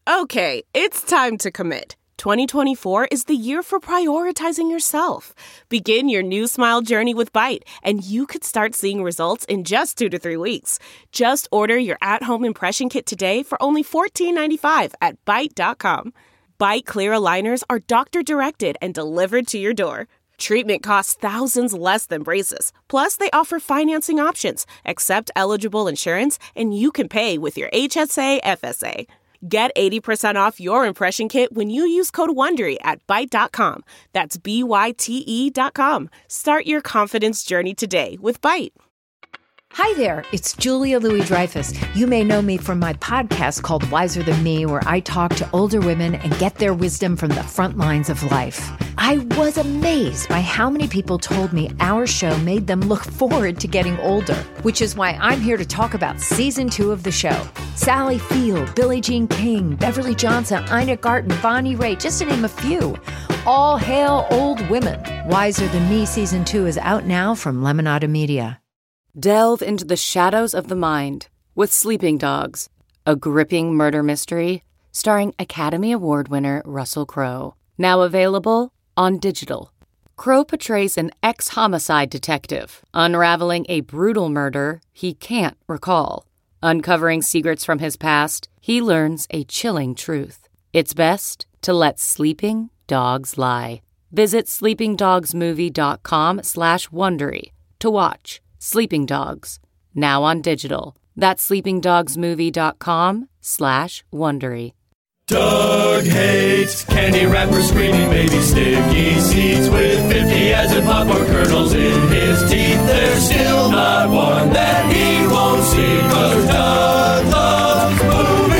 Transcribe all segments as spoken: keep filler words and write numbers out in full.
Okay, it's time to commit. twenty twenty-four is the year for prioritizing yourself. Begin your new smile journey with Byte, and you could start seeing results in just two to three weeks. Just order your at-home impression kit today for only fourteen ninety-five at byte dot com. Byte clear aligners are doctor-directed and delivered to your door. Treatment costs thousands less than braces. Plus, they offer financing options, accept eligible insurance, and you can pay with your H S A F S A. Get eighty percent off your impression kit when you use code WONDERY at byte dot com. That's B Y T E dot com. Start your confidence journey today with Byte. Hi there, it's Julia Louis-Dreyfus. You may know me from my podcast called Wiser Than Me, where I talk to older women and get their wisdom from the front lines of life. I was amazed by how many people told me our show made them look forward to getting older, which is why I'm here to talk about season two of the show. Sally Field, Billie Jean King, Beverly Johnson, Ina Garten, Bonnie Raitt, just to name a few. All hail old women. Wiser Than Me season two is out now from Lemonada Media. Delve into the shadows of the mind with Sleeping Dogs, a gripping murder mystery starring Academy Award winner Russell Crowe. Now available on digital. Crowe portrays an ex-homicide detective unraveling a brutal murder he can't recall. Uncovering secrets from his past, he learns a chilling truth. It's best to let sleeping dogs lie. Visit sleepingdogsmovie.com slash Wondery to watch Sleeping Dogs, now on digital. That's sleepingdogsmovie.com slash Wondery. Doug hates candy wrappers, screaming baby sticky seeds with fifty as in popcorn kernels in his teeth. There's still not one that he won't see, 'cause Doug loves movies.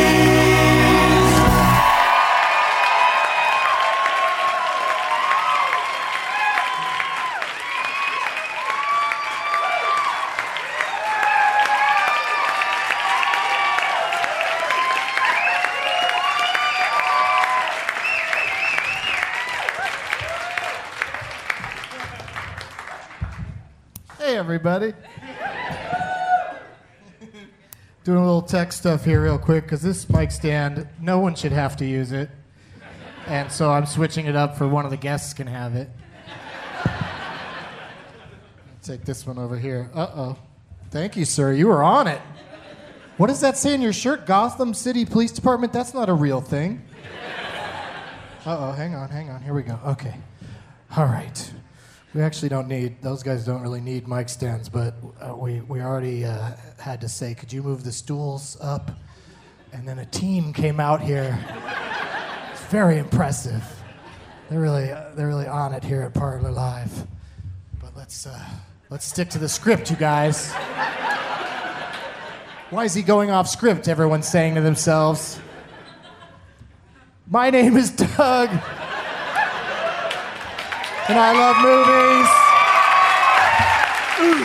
Hey, everybody. Doing a little tech stuff here real quick, because this mic stand, no one should have to use it. And so I'm switching it up for one of the guests can have it. Take this one over here. Uh-oh. Thank you, sir. You were on it. What does that say in your shirt? Gotham City Police Department? That's not a real thing. Uh-oh. Hang on, hang on. Here we go. Okay. All right. We actually don't need, those guys don't really need mic stands, but uh, we, we already uh, had to say, could you move the stools up? And then a team came out here. It's very impressive. They're really, uh, they're really on it here at Parlor Live. But let's, uh, let's stick to the script, you guys. Why is he going off script? Everyone's saying to themselves. My name is Doug. And I love movies.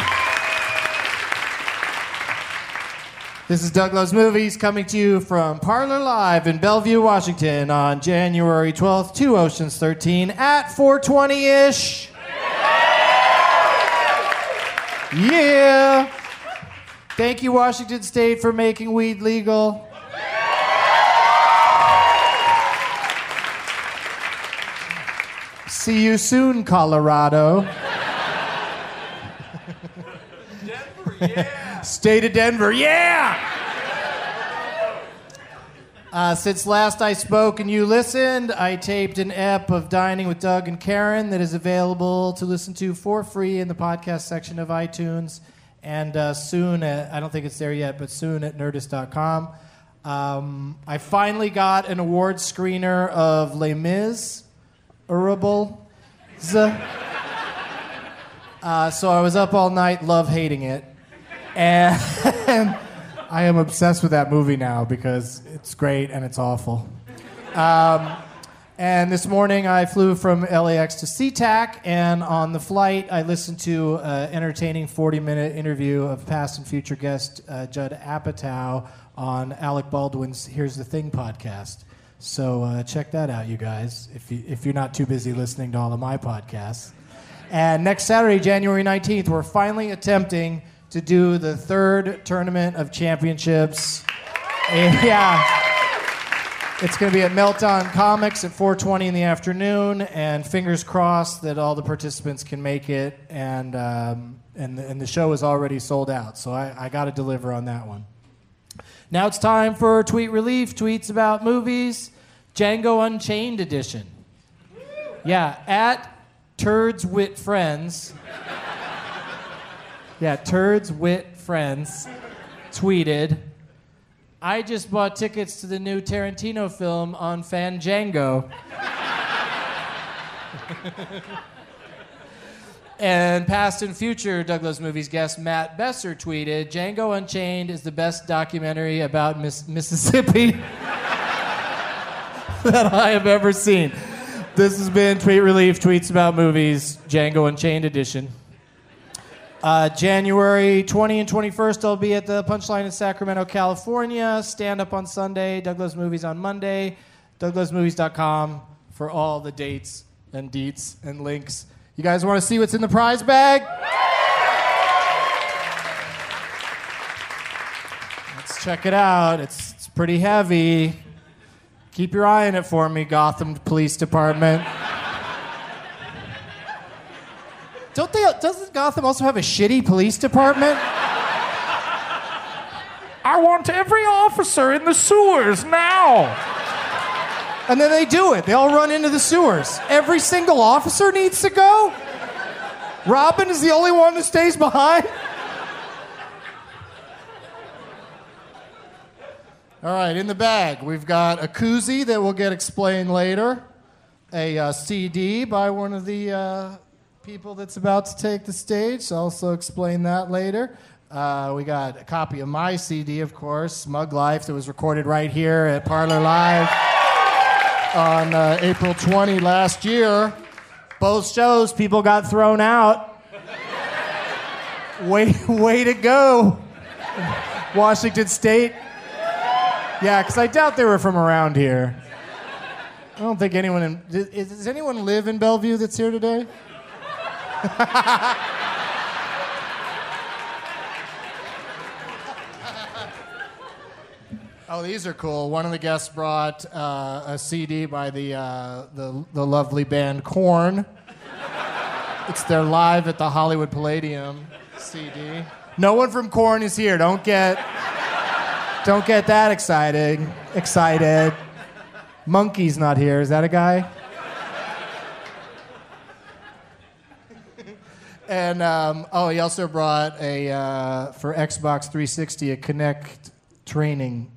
Ooh. This is Doug Loves Movies, coming to you from Parlor Live in Bellevue, Washington on January twelfth, two Oceans thirteen at four twenty-ish. Yeah. Thank you, Washington State, for making weed legal. See you soon, Colorado. Denver, yeah. State of Denver, yeah! Uh, since last I spoke and you listened, I taped an ep of Dining with Doug and Karen that is available to listen to for free in the podcast section of iTunes, and uh, soon at, I don't think it's there yet, but soon at nerdist dot com. Um, I finally got an award screener of Les Mis. Urable. Uh, so I was up all night, love hating it. And I am obsessed with that movie now because it's great and it's awful. Um, and this morning I flew from L A X to SeaTac, and on the flight I listened to an entertaining forty-minute interview of past and future guest uh, Judd Apatow on Alec Baldwin's Here's the Thing podcast. So uh, check that out, you guys, if, you, if you're not too busy listening to all of my podcasts. And next Saturday, January nineteenth, we're finally attempting to do the third Tournament of Championships. And, yeah. It's going to be at Meltdown Comics at four twenty in the afternoon, and fingers crossed that all the participants can make it, and um, and, the, and the show is already sold out, so I, I got to deliver on that one. Now it's time for Tweet Relief, tweets about movies, Django Unchained edition. Yeah, at Turds Wit Friends. Yeah, Turds Wit Friends tweeted, I just bought tickets to the new Tarantino film on Fandango. And past and future Douglas Movies guest Matt Besser tweeted, Django Unchained is the best documentary about Miss- Mississippi that I have ever seen. This has been Tweet Relief, tweets about movies, Django Unchained edition. Uh, January twentieth and twenty-first, I'll be at the Punchline in Sacramento, California. Stand up on Sunday, Douglas Movies on Monday. Douglas Movies dot com for all the dates and deets and links. You guys want to see what's in the prize bag? Let's check it out. It's, it's pretty heavy. Keep your eye on it for me, Gotham Police Department. Don't they? Doesn't Gotham also have a shitty police department? I want every officer in the sewers now. And then they do it. They all run into the sewers. Every single officer needs to go? Robin is the only one who stays behind? All right, in the bag, we've got a koozie that will get explained later, a uh, C D by one of the... Uh, people that's about to take the stage, so I'll also explain that later. Uh, we got a copy of my C D, of course, Smug Life, that was recorded right here at Parlor Live on uh, April twentieth last year. Both shows, people got thrown out. Way, way to go, Washington State. Yeah, because I doubt they were from around here. I don't think anyone in... Does, does anyone live in Bellevue that's here today? Oh, these are cool. One of the guests brought uh, a C D by the, uh, the the lovely band Korn. It's their Live at the Hollywood Palladium C D. No one from Korn is here. Don't get don't get that excited. Excited. Monkey's not here. Is that a guy? And, um, oh, he also brought a, uh, for Xbox three sixty, a Kinect training.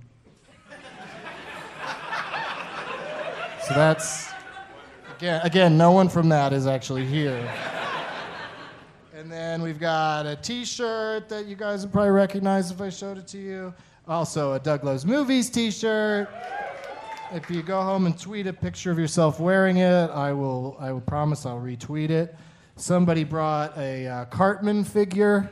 So that's, again, again, no one from that is actually here. And then we've got a T-shirt that you guys would probably recognize if I showed it to you. Also a Douglas Movies T-shirt. If you go home and tweet a picture of yourself wearing it, I will, I will promise I'll retweet it. Somebody brought a uh, Cartman figure,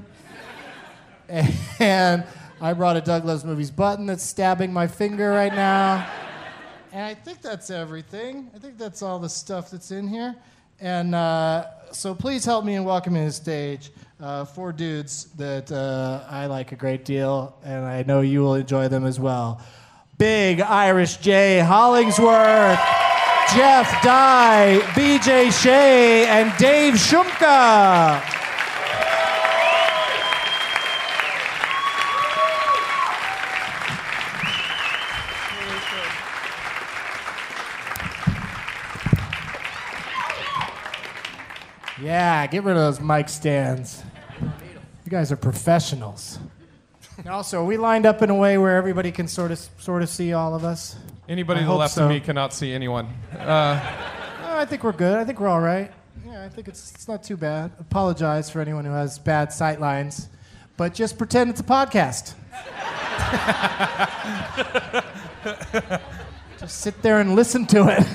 and I brought a Douglas Movies button that's stabbing my finger right now. And I think that's everything. I think that's all the stuff that's in here. And uh, so please help me in welcoming to the stage uh, four dudes that uh, I like a great deal, and I know you will enjoy them as well. Big Irish J. Hollingsworth, Jeff Dye, B J Shea, and Dave Shumka. Yeah, get rid of those mic stands. You guys are professionals. Also, are we lined up in a way where everybody can sort of sort of see all of us? Anybody I to the hope left so. of me cannot see anyone. Uh, Oh, I think we're good. I think we're all right. Yeah, I think it's it's not too bad. Apologize for anyone who has bad sight lines, but just pretend it's a podcast. Just sit there and listen to it.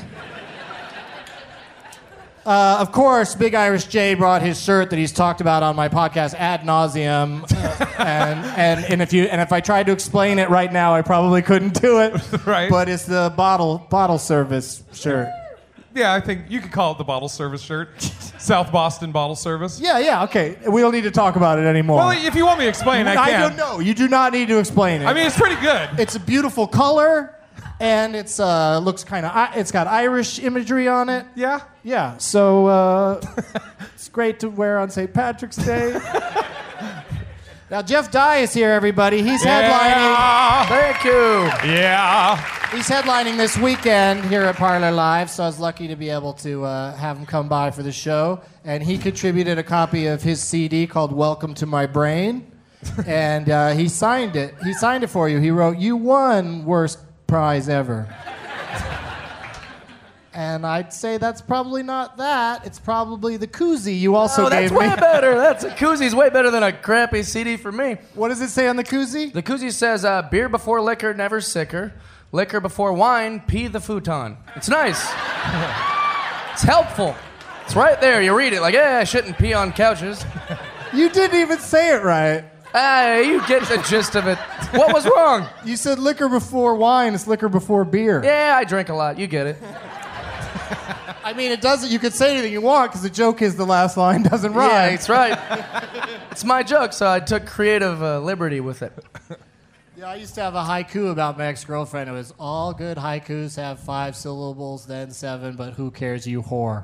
Uh, of course, Big Irish J brought his shirt that he's talked about on my podcast ad nauseum, uh, and, and and if you and if I tried to explain it right now, I probably couldn't do it. Right. But it's the bottle bottle service shirt. yeah, I think you could call it the bottle service shirt. South Boston bottle service. Yeah, yeah, okay. We don't need to talk about it anymore. Well, if you want me to explain, I I can. don't know. You do not need to explain it. I mean, it's pretty good. it's a beautiful color, And it's uh, looks kind of, it's got Irish imagery on it. Yeah? Yeah, so uh, it's great to wear on Saint Patrick's Day. Now, Jeff Dye is here, everybody. He's Yeah. headlining. Thank you. Yeah. He's headlining this weekend here at Parlor Live, so I was lucky to be able to uh, have him come by for the show. And he contributed a copy of his C D called Welcome to My Brain. And uh, he signed it. He signed it for you. He wrote, "You won worst prize ever." And I'd say that's probably not that. It's probably the koozie you also Oh, that's gave me. way better. That's a koozie's way better than a crappy C D for me. What does it say on the koozie? The koozie says, uh, beer before liquor, never sicker. Liquor before wine, pee the futon. It's nice. It's helpful. It's right there. You read it like, yeah, I shouldn't pee on couches. You didn't even say it right. Hey, you get the gist of it. What was wrong? You said liquor before wine. It's liquor before beer. Yeah, I drink a lot. You get it. I mean, it doesn't. You can say anything you want because the joke is the last line doesn't rhyme. Yeah, that's right. It's my joke, so I took creative uh, liberty with it. Yeah, I used to have a haiku about my ex-girlfriend. It was, all good haikus have five syllables, then seven, but who cares, you whore.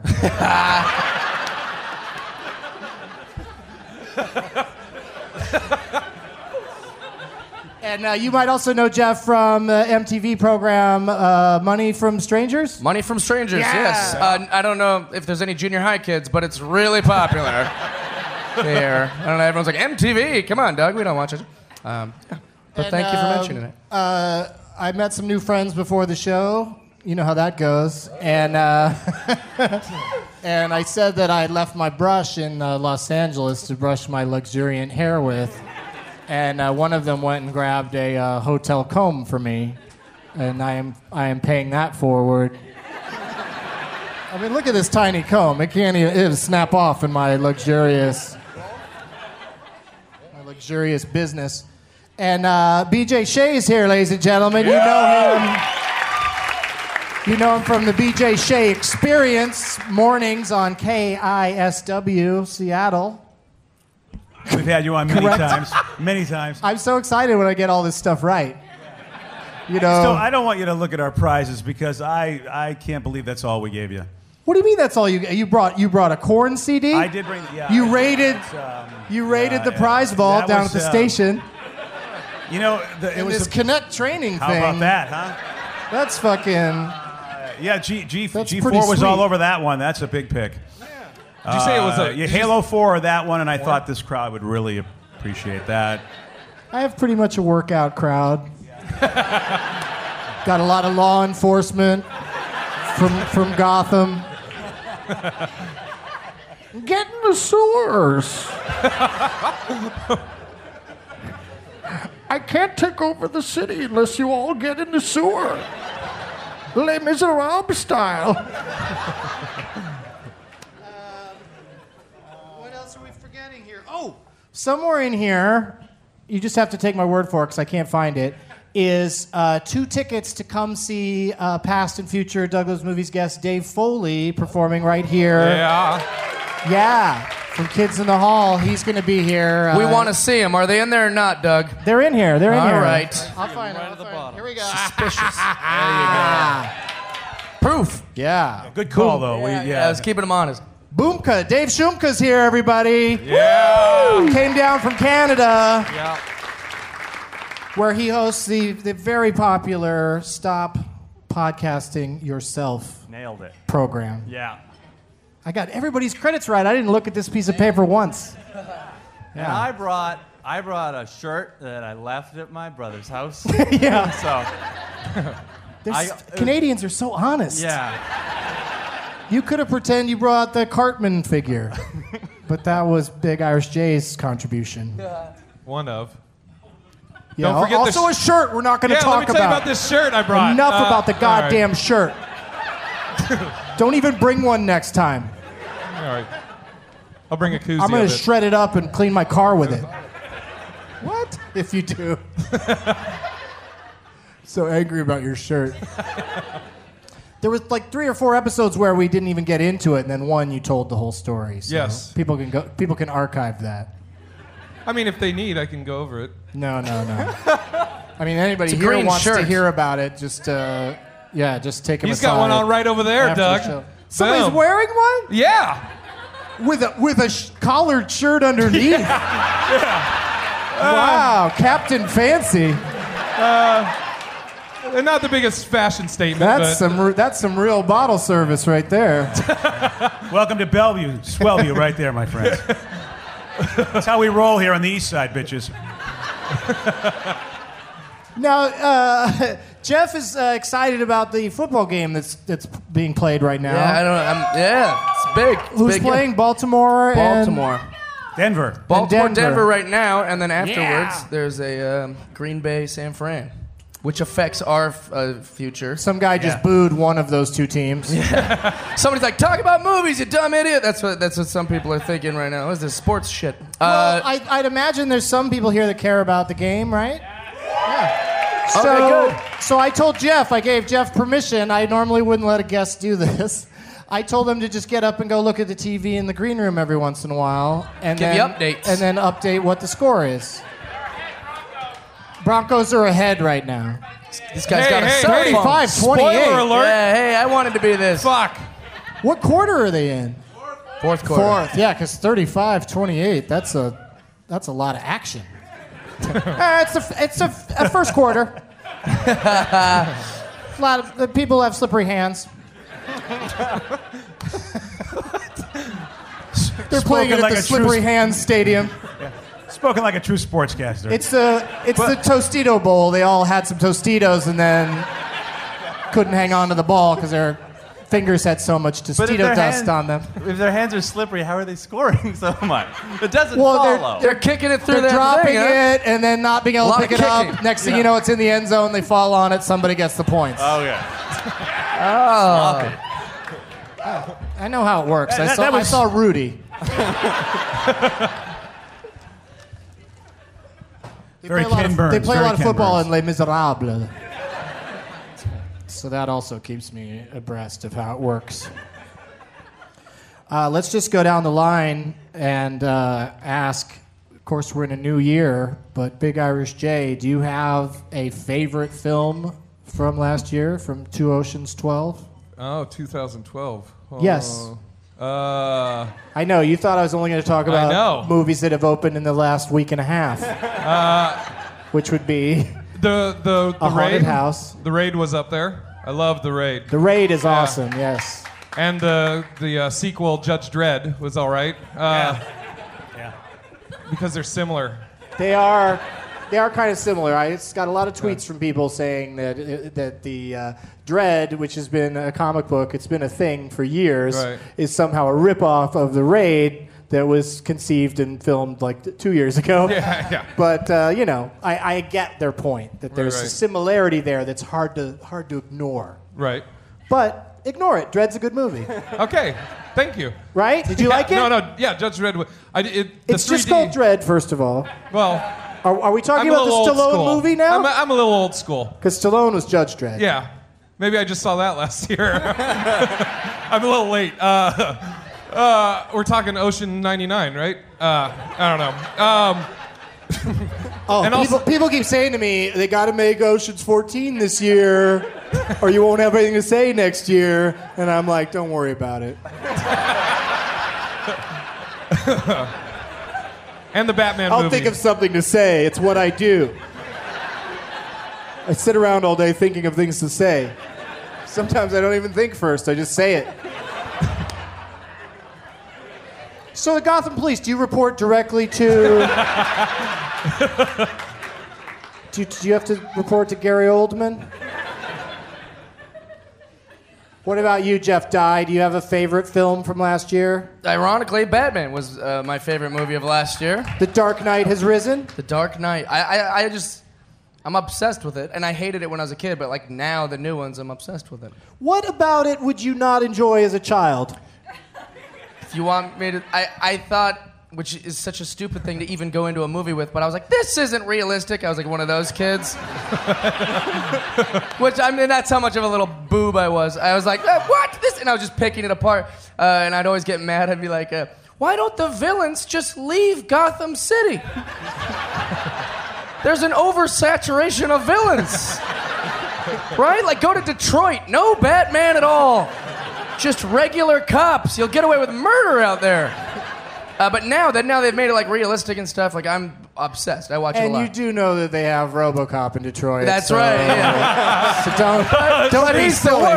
And uh, you might also know Jeff from the M T V program uh, Money from Strangers. Money from Strangers, Yeah. yes. Uh, I don't know if there's any junior high kids, but it's really popular here. I don't know, everyone's like, M T V, come on, Doug, we don't watch it. Um, yeah. But And, thank you for um, mentioning it. Uh, I met some new friends before the show. You know how that goes. And uh, and I said that I left my brush in uh, Los Angeles to brush my luxuriant hair with. And uh, one of them went and grabbed a uh, hotel comb for me. And I am I am paying that forward. I mean, look at this tiny comb. It can't even it'll snap off in my luxurious, my luxurious business. And uh, B J Shea is here, ladies and gentlemen. You know him. You know him from the B J Shea Experience mornings on K I S W Seattle. We've had you on many Correct. times. Many times. I'm so excited when I get all this stuff right. You know. Still, I don't want you to look at our prizes because I, I can't believe that's all we gave you. What do you mean? That's all you you brought? You brought a Korn C D. I did bring. Yeah. You raided. Um, You raided yeah, the yeah. prize vault That down was, at the uh, station. You know, the, it And was this a, Connect training how thing. about that, huh? That's fucking. Yeah, G G That's G pretty four was all sweet. over that one. That's a big pick. Did you say it was Uh, a yeah, did you Halo four or that one, and I thought this crowd would really appreciate that. I have pretty much a workout crowd. Got a lot of law enforcement from from Gotham. Get in the sewers. I can't take over the city unless you all get in the sewer. Les Miserables style. What else are we forgetting here? Oh, somewhere in here, you just have to take my word for it because I can't find it, is uh, two tickets to come see uh, past and future Douglas Movies guest Dave Foley performing right here. Yeah. Yeah, from Kids in the Hall. He's going to be here. We uh, want to see them. Are they in there or not, Doug? They're in here. They're in All here. right. I'll find them. I'll find them. Here we go. Suspicious. Ah. Proof. Yeah. Good call, though. We, Yeah, yeah. yeah, I was keeping them honest. Boomka. Dave Shumka's here, everybody. Yeah. Woo! Came down from Canada. Yeah. Where he hosts the, the very popular Stop Podcasting Yourself Nailed it. program. Yeah. I got everybody's credits right. I didn't look at this piece of paper once. And I brought I brought a shirt that I left at my brother's house. Yeah. So There's- I- it was- Canadians are so honest. yeah. You could have pretended you brought the Cartman figure, but that was Big Irish Jay's contribution. One of. Yeah, Don't forget the also sh- a shirt we're not going to Yeah, talk let me tell you about. about this shirt I brought. Enough Uh, about the all right. goddamn shirt. Don't even bring one next time. All right. I'll bring a koozie I'm going of to it. shred it up and clean my car with it. What? If you do. So angry about your shirt. There was like three or four episodes where we didn't even get into it, and then one you told the whole story. So Yes. People can go. People can archive that. I mean, if they need, I can go over it. No, no, no. I mean, anybody It's a here green wants to shirt. hear about it, just, uh, yeah, just take him He's aside. got one on right over there, after the Doug. show. Somebody's Boom. wearing one? Yeah. With a, with a sh- collared shirt underneath? Wow, Captain Fancy. They're not the biggest fashion statement. That's but some re- that's some real bottle service right there. Welcome to Bellevue, Swellview, right there, my friends. That's how we roll here on the East Side, bitches. Now, uh, Jeff is uh, excited about the football game that's that's being played right now. Yeah, I don't. I'm, yeah, it's big. It's Who's big. playing? Baltimore. Baltimore. Denver. Baltimore, Denver. Denver. right now, and then afterwards Yeah. there's a um, Green Bay, San Fran, which affects our uh, future. And some guy just Yeah. booed one of those two teams. Somebody's like, "Talk about movies, you dumb idiot." That's what that's what some people are thinking right now. What is this sports shit? Well, Uh, I, I'd imagine there's some people here that care about the game, right? Yeah. So, Okay, good. so I told Jeff, I gave Jeff permission. I normally wouldn't let a guest do this. I told him to just get up and go look at the T V in the green room every once in a while, and Give then you updates. and then update what the score is. Broncos are ahead right now. this guy's Hey, got a hey, cell hey. phone. thirty-five twenty-eight. Spoiler alert. Yeah, hey, I wanted to be this. Fuck. What quarter are they in? Fourth quarter. Fourth, yeah, because thirty-five twenty-eight, that's a, that's a lot of action. Uh, it's a, it's a, a first quarter. A lot of the people have slippery hands. They're playing it Spoken at like the a true Slippery sp- Hands Stadium. Spoken like a true sportscaster. It's the it's the Tostito Bowl. They all had some Tostitos and then couldn't hang on to the ball because their fingers had so much But if Tostito their dust hand- on them. If their hands are slippery, how are they scoring so much? It doesn't Well, they're- follow. They're kicking it through They're that dropping thing, huh? it and then not being able to Lot pick of it up. kicking. Next thing you know, it's in the end zone. They fall on it. Somebody gets the points. oh yeah. I know how it works. I That- saw, that was- I saw Rudy. They Very play a lot Ken of, Burns, They play a very lot of Ken football Burns. in Les Miserables. So that also keeps me abreast of how it works. Uh, let's just go down the line and uh, ask. Of course, we're in a new year, but Big Irish J, do you have a favorite film from last year, from Two Oceans twelve? Oh, two thousand twelve. Oh. Yes. Uh, I know, you thought I was only going to talk about know. movies that have opened in the last week and a half. Which would be the the the A Haunted raid House. The raid was up there. I love the raid. The Raid is awesome, yes. And the the uh, sequel, Judge Dredd, was all right. Uh, yeah. Because they're similar. They are they are kind of similar. I just got a lot of tweets from people saying that that the uh, Dredd, which has been a comic book, it's been a thing for years, Right. is somehow a ripoff of the Raid that was conceived and filmed like t- two years ago. Yeah, yeah. But uh, you know, I, I get their point that there's Right, a right. similarity there that's hard to hard to ignore. Right. But ignore it. Dredd's a good movie, Okay. Thank you. right? Did you Yeah, like it? No, no. Yeah, Judge Dredd. wa- I, it, the It's just three D called Dredd, first of all. Well, Are, are we talking I'm a about the little old Stallone school. movie now? I'm a, I'm a little old school. Because Stallone was Judge Dredd. Yeah. Maybe I just saw that last year. I'm a little late. Uh, uh, we're talking Ocean ninety-nine, right? Uh, I don't know. Um, Oh, And people, also- people keep saying to me, they got to make Ocean's fourteen this year, or you won't have anything to say next year. And I'm like, don't worry about it. and the Batman I'll movie. think of something to say. It's what I do. I sit around all day thinking of things to say. Sometimes I don't even think first, I just say it. So the Gotham Police, do you report directly to... do, you, do you have to report to Gary Oldman? What about you, Jeff Dye? Do you have a favorite film from last year? Ironically, Batman was uh, my favorite movie of last year. The Dark Knight has risen? The Dark Knight. I, I, I just, I'm obsessed with it, and I hated it when I was a kid, but like now the new ones, I'm obsessed with it. What about it would you not enjoy as a child? If you want me to, I, I thought, which is such a stupid thing to even go into a movie with, but I was like, this isn't realistic. I was like one of those kids. Which, I mean, that's how much of a little boob I was. I was like, uh, what? This? And I was just picking it apart. Uh, and I'd always get mad. I'd be like, uh, why don't the villains just leave Gotham City? There's an oversaturation of villains. Right? Like, go to Detroit. No Batman at all. Just regular cops. You'll get away with murder out there. Uh, but now that now they've made it like realistic and stuff, like I'm obsessed. I watch it a And lot. you do know that they have RoboCop in Detroit. That's so, right. Yeah. So don't, But, don't but be he's the silly.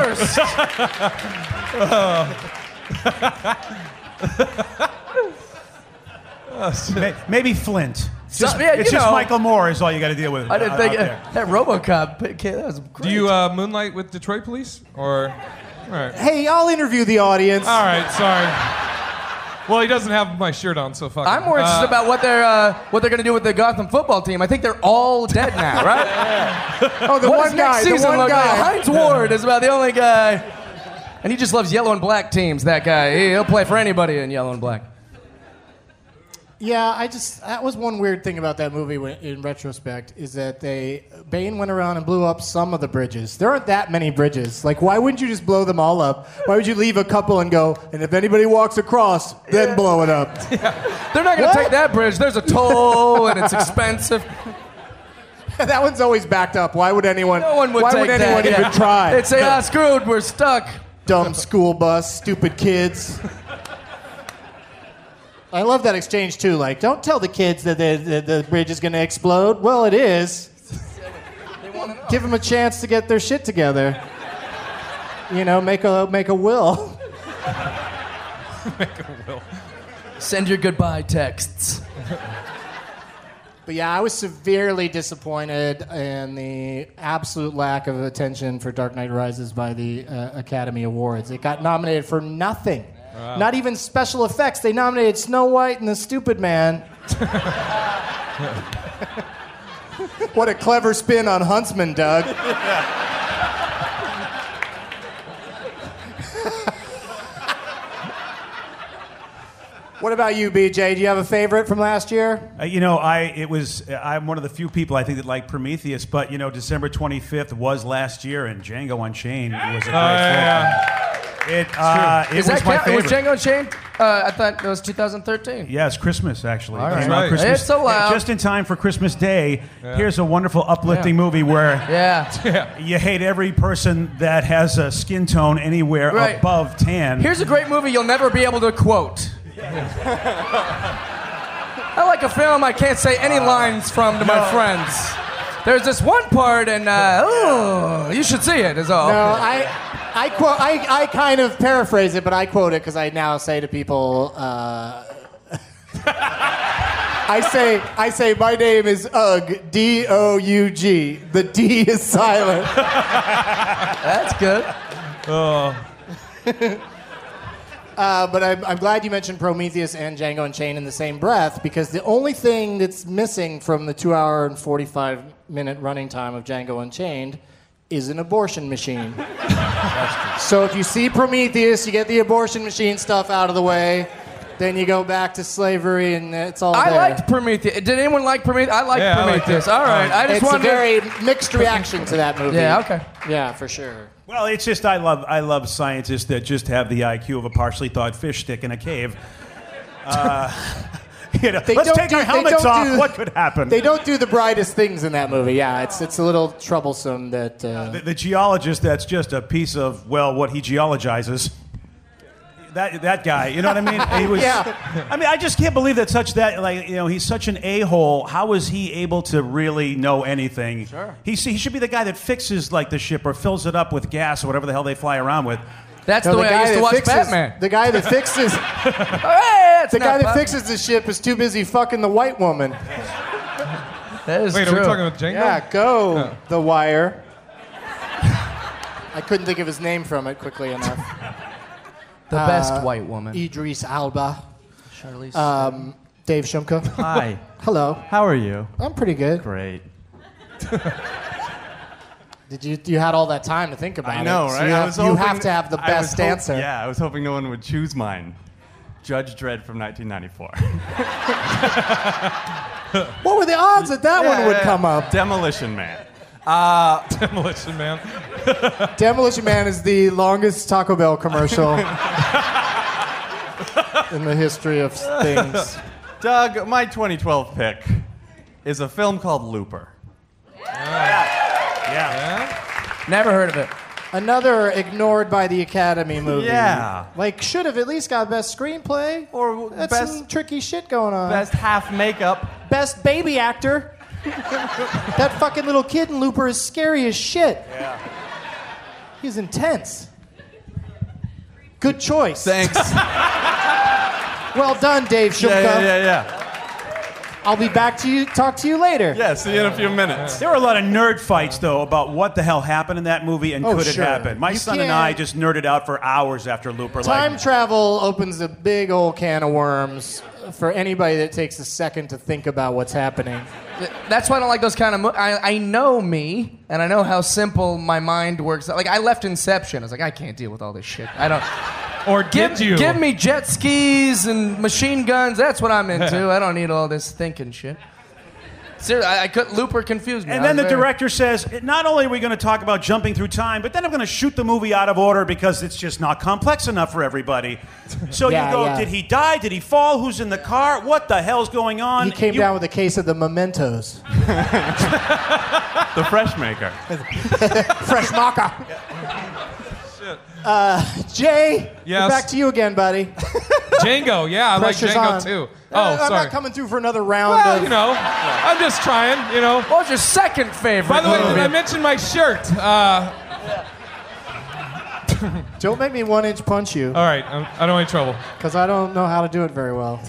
worst. May- Maybe Flint. It's So- just, yeah, it's you just know. Michael Moore is all you got to deal with. I didn't uh, think out there. that RoboCop. Okay, that was great. Do you uh, moonlight with Detroit police? Or. All right. Hey, I'll interview the audience. All right, sorry. Well, he doesn't have my shirt on, so fuck I'm him. more interested Uh, about what they're uh, what they're going to do with the Gotham football team. I think they're all dead now, right? Oh, the What one is next guy. The season one look like? guy. Heinz Ward is about the only guy, and he just loves yellow and black teams. That guy, He- he'll play for anybody in yellow and black. Yeah, I just that was one weird thing about that movie when, in retrospect is that they Bane went around and blew up some of the bridges. There aren't that many bridges. Like, why wouldn't you just blow them all up? Why would you leave a couple and go? And if anybody walks across, then blow it up. They're not going What? to take that bridge. There's a toll, and it's expensive. That one's always backed up. Why would anyone? No one would why take would anyone that. even yeah. try? They'd say, "Ah, screwed. We're stuck." Dumb school bus, stupid kids. I love that exchange too. Like, don't tell the kids that the, the, the bridge is going to explode. Well, it is. Give them a chance to get their shit together. You know, make a make a will. Make a will. Send your goodbye texts. But yeah, I was severely disappointed in the absolute lack of attention for Dark Knight Rises by the uh, Academy Awards. It got nominated for nothing. Wow. Not even special effects. They nominated Snow White and the Stupid Man. What a clever spin on Huntsman, Doug. What about you, B J? Do you have a favorite from last year? Uh, you know, I it was I'm one of the few people I think that like Prometheus, but you know, December twenty-fifth was last year, and Django Unchained was a great film. yeah. It uh, it Is was that my count? favorite. Was Django Unchained? Uh, I thought it was two thousand thirteen. Yeah, it's Christmas actually. All It right. came out Right. Christmas- It's allowed. just in time for Christmas Day. Here's a wonderful, uplifting Yeah. movie where Yeah. you hate every person that has a skin tone anywhere Right. above tan. Here's a great movie you'll never be able to quote. I like a film I can't say any lines from to my friends. There's this one part, and uh, oh, you should see it. Is all. No, I, I quote. I, I kind of paraphrase it, but I quote it because I now say to people. Uh, I say, I say, my name is Ugg, D O U G. The D is silent. That's good. Oh. Uh, but I'm, I'm glad you mentioned Prometheus and Django Unchained in the same breath, because the only thing that's missing from the two hour and forty-five minute running time of Django Unchained is an abortion machine. So if you see Prometheus, you get the abortion machine stuff out of the way, then you go back to slavery, and it's all I there. liked Prometheus. Did anyone like Prometheus? I liked Yeah, I liked Prometheus. it. All right. I just It's wanted a very mixed reaction to that movie. Yeah, okay. Yeah, for sure. Well, it's just I love I love scientists that just have the I Q of a partially thawed fish stick in a cave. Uh, you know, They let's don't take do- our they helmets don't off. do- What could happen? They don't do the brightest things in that movie. Yeah, it's it's a little troublesome that. Uh, The, the geologist that's just a piece of, well, what he geologizes. That that guy, you know what I mean? He was. Yeah. I mean, I just can't believe that such that like you know he's such an a-hole. How is he able to really know anything? Sure. He he should be the guy that fixes like the ship or fills it up with gas or whatever the hell they fly around with. That's No, the way I used to that watch fixes, Batman. The guy that fixes Hey, that's the not guy that Bat- fixes the ship is too busy fucking the white woman. That is Wait, true. are we talking about Django? Yeah, go Oh. The Wire. I couldn't think of his name from it quickly enough. the best Uh, white woman. Idris Alba. Charlize. Um, Dave Shumka. Hi. Hello. How are you? I'm pretty good. Great. Did you you had all that time to think about I know, it? So right? you I have, was you hoping- have to have the I was best hop- answer. Yeah, I was hoping no one would choose mine. Judge Dredd from nineteen ninety-four. What were the odds that that one would come up? Demolition Man. Uh, Demolition Man. Demolition Man is the longest Taco Bell commercial in the history of things. Doug, my twenty twelve pick is a film called Looper. Yeah. Yeah? Never heard of it. Another ignored by the Academy movie. Yeah. Like, should have at least got best screenplay. Or That's best- some tricky shit going on. Best half makeup. Best baby actor. That fucking little kid in Looper is scary as shit. Yeah. He's intense. Good choice. Thanks. Well done, Dave Shumka. yeah, yeah, yeah, yeah. I'll be back to you. Talk to you later. Yeah, see you in a few minutes. There were a lot of nerd fights, though, about what the hell happened in that movie and Oh, could sure. it happen. My You son and can't- I just nerded out for hours after Looper. Time like, travel opens a big old can of worms for anybody that takes a second to think about what's happening. That's why I don't like those kind of movies. I, I know me, and I know how simple my mind works. Like, I left Inception. I was like, I can't deal with all this shit. I don't... Or did Give, you? give me jet skis and machine guns. That's what I'm into. I don't need all this thinking shit. Seriously, I, I could Looper confused me. And I then was the very- director says, not only are we going to talk about jumping through time, but then I'm going to shoot the movie out of order because it's just not complex enough for everybody. So Yeah, you go, yeah. did he die? Did he fall? Who's in the car? What the hell's going on? He came You- down with a case of the mementos. The Fresh Maker. Fresh maca. Uh, Jay, Yes? we're back to you again, buddy. Django, yeah, I like Pressure's Django on. too. Uh, Oh, I'm sorry. not coming through for another round Well, of... you know, I'm just trying, you know. What was your second favorite By the way, movie? I mentioned my shirt. Uh, Don't make me one-inch punch you, all right, I'm, I don't want any trouble. because I don't know how to do it very well.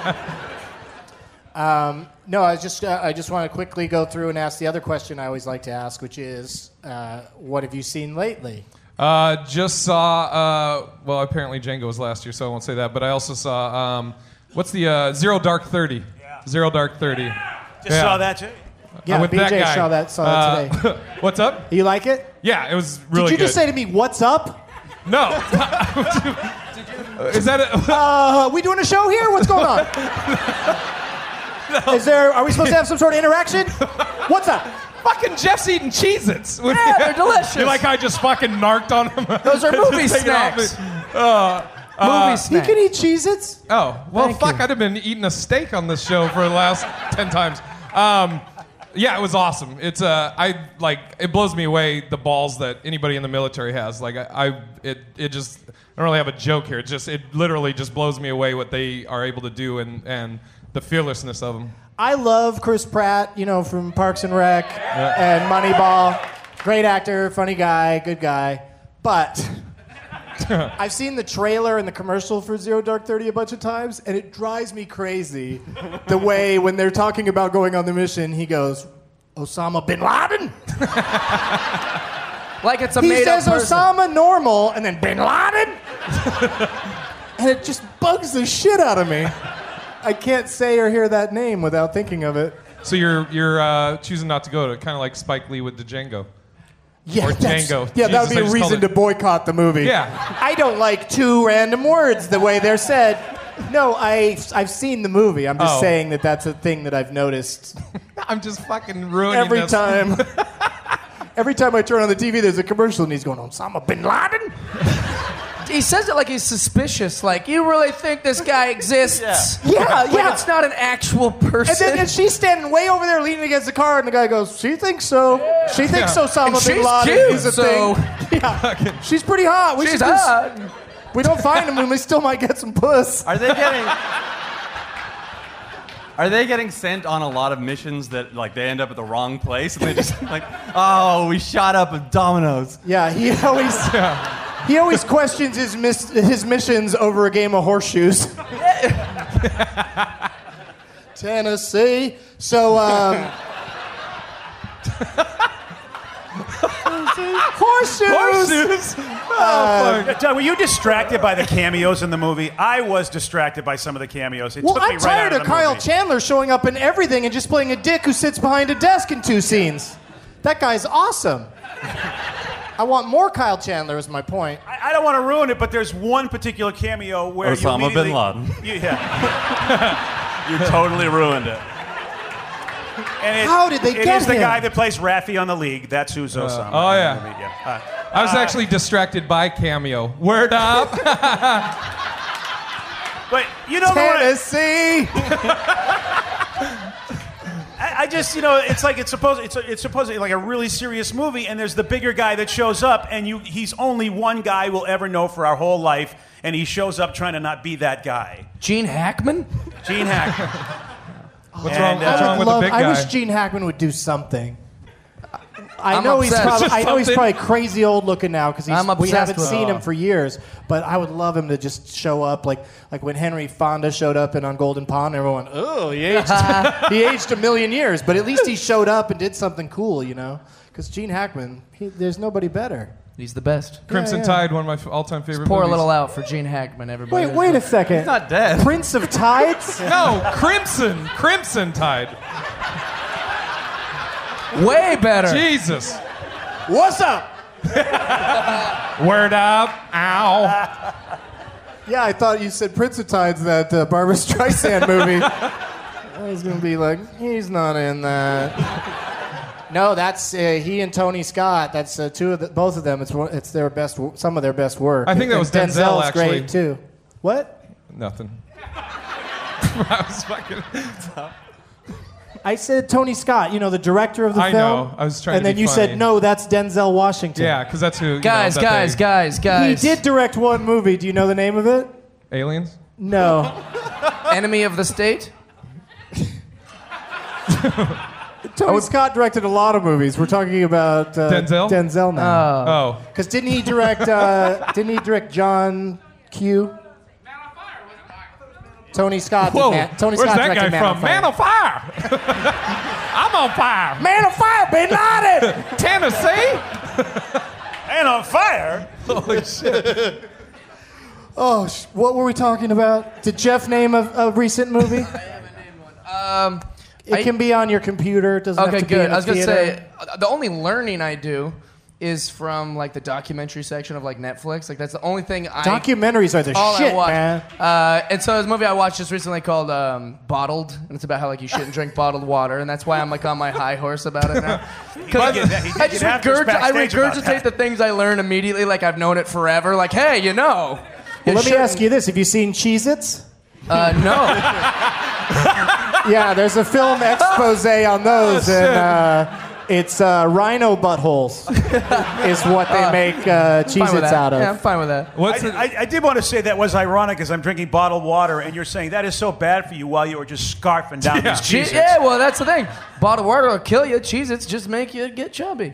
um, no, I just uh, I just want to quickly go through and ask the other question I always like to ask, which is, uh, what have you seen lately? Uh, just saw, uh, well, apparently Django was last year, so I won't say that, but I also saw, um, what's the, uh, Zero Dark thirty. Yeah. Zero Dark thirty. Just Yeah. saw that, Jay? Yeah, I'm with B J that guy. saw that saw that Uh, today. What's up? You like it? Yeah, it was really Did you good. just say to me, "What's up"? No. Is that a... Uh, we doing a show here? What's going on? Is there? Are we supposed to have some sort of interaction? What's up? Fucking Jeff's eating Cheez-Its. Yeah, they're delicious. You like I just fucking narked on him? Those are Just movie take it off snacks. me. Uh, Movie You snack. can eat Cheez-Its? oh, well, Thank fuck, you. I'd have been eating a steak on this show for the last ten times. Um, yeah, it was awesome. It's, uh, I, like, it blows me away the balls that anybody in the military has. Like, I, I it, it just, I don't really have a joke here. It just, it literally just blows me away what they are able to do and, and the fearlessness of them. I love Chris Pratt, you know, from Parks and Rec and Moneyball. Great actor, funny guy, good guy. But I've seen the trailer and the commercial for Zero Dark Thirty a bunch of times, and it drives me crazy the way when they're talking about going on the mission, he goes, Osama bin Laden? Like it's a He made-up says person. Osama normal, and then bin Laden? And it just bugs the shit out of me. I can't say or hear that name without thinking of it. So you're, you're uh, choosing not to go to it, kind of like Spike Lee with the Django. Yeah, Or that's- Django. Yeah, that would Jesus, be I a just reason called to it- boycott the movie. Yeah. I don't like two random words the way they're said. No, I, I've seen the movie. I'm just Oh. saying that that's a thing that I've noticed I'm just fucking ruining every this. time. Every time I turn on the T V, there's a commercial and he's going, Osama bin Laden? He says it like he's suspicious. Like, you really think this guy exists? Yeah, Like yeah. it's not an actual And person. then and she's standing way over there leaning against the car, and the guy goes, she thinks so. She thinks Yeah. Osama And bin she's Laden cute, is a so- thing. Yeah. She's pretty hot. We She's should just- hot. We don't find him, and we still might get some puss. Are they getting? Are they getting sent on a lot of missions that like they end up at the wrong place and they just like, oh, we shot up a Domino's. Yeah, he always he always questions his mis- his missions over a game of horseshoes. Tennessee. So, um, horseshoes. Horseshoes. Oh, fuck. Doug, were you distracted by the cameos in the movie? I was distracted by some of the cameos. It Well, took me I'm right tired out of the Kyle movie. Chandler showing up in everything and just playing a dick who sits behind a desk in two scenes. That guy's awesome. I want more Kyle Chandler, is my point. I, I don't want to ruin it, but there's one particular cameo where you Osama bin immediately- Laden. You, yeah. You totally ruined it. And it, How did they it get is the him? guy that plays Raffi on The League. That's who's Osama. oh, in yeah. the movie, yeah. Uh, I was actually distracted by Cameo. Word up. but you know what? Tennessee. I, I, I just, you know, it's like it's supposed it's it's supposed to be like a really serious movie, and there's the bigger guy that shows up, and you he's only one guy we'll ever know for our whole life, and he shows up trying to not be that guy. Gene Hackman? Gene Hackman. What's And, wrong? What's uh, wrong with love, the big I guy? wish Gene Hackman would do something. I I'm know he's obsessed. probably, Just I know he's something. probably crazy old looking now because I'm we obsessed haven't with seen him. him for years. But I would love him to just show up like like when Henry Fonda showed up in On Golden Pond. Everyone, oh, he aged he aged a million years. But at least he showed up and did something cool, you know. Because Gene Hackman, he, there's nobody better. He's the best. Crimson yeah. Tide, one of my f- all-time favorite Pour movies. a little out for Gene Hackman, everybody. Wait, wait a second. He's not dead. Prince of Tides? No, Crimson, Crimson Tide. Way better. Jesus. What's up? Word up. Ow. Yeah, I thought you said Prince of Tides, that uh, Barbra Streisand movie. I was gonna be like, he's not in that. No, that's uh, he and Tony Scott. That's uh, two of the, both of them. It's one- it's their best, wo- some of their best work. I think that was And Denzel, Denzel's actually. great too. What? Nothing. I was fucking. I said Tony Scott. You know, the director of the I film. know. I was trying And to then be you funny. said no. That's Denzel Washington. Yeah, because that's who. You Guys, know, that guys, they- guys, He guys. did direct one movie. Do you know the name of it? Aliens. No. Enemy of the State? Tony Scott directed a lot of movies. We're talking about uh, Denzel? Denzel now. Oh. Because didn't he direct? Uh, didn't he direct John Q? Tony Scott. did Whoa. Man, Tony Where's Scott that guy directed from? Man Man on fire. I'm on fire. Man on Fire, Bin Laden. Tennessee. And on fire. Holy shit. Oh, sh- what were we talking about? Did Jeff name a, a recent movie? Um, It I- can be on your computer. It doesn't okay, have to be good. in a I was going to theater. say, uh, the only learning I do is from, like, the documentary section of, like, Netflix. Like, that's the only thing I... Documentaries are the all shit, I watch. man. Uh, and so there's a movie I watched just recently called um, Bottled, and it's about how like you shouldn't drink bottled water, and that's why I'm like on my high horse about it now. Because He did that- he did I just get after us regurg- I backstage about regurgitate that. the things I learn immediately, like I've known it forever. Like, hey, you know. Well, let me ask you this: have you seen Cheez-Its? Uh, no. Yeah, there's a film expose on those, and uh, it's uh, rhino buttholes is what they make uh, Fine with Cheez-Its that. out of. Yeah, I'm fine with that. What's I, it? I, I did want to say that was ironic as I'm drinking bottled water, and you're saying that is so bad for you while you were just scarfing down Yeah. these Che- Cheez-Its. yeah, well, that's the thing. Bottled water will kill you. Cheez-Its just make you get chubby.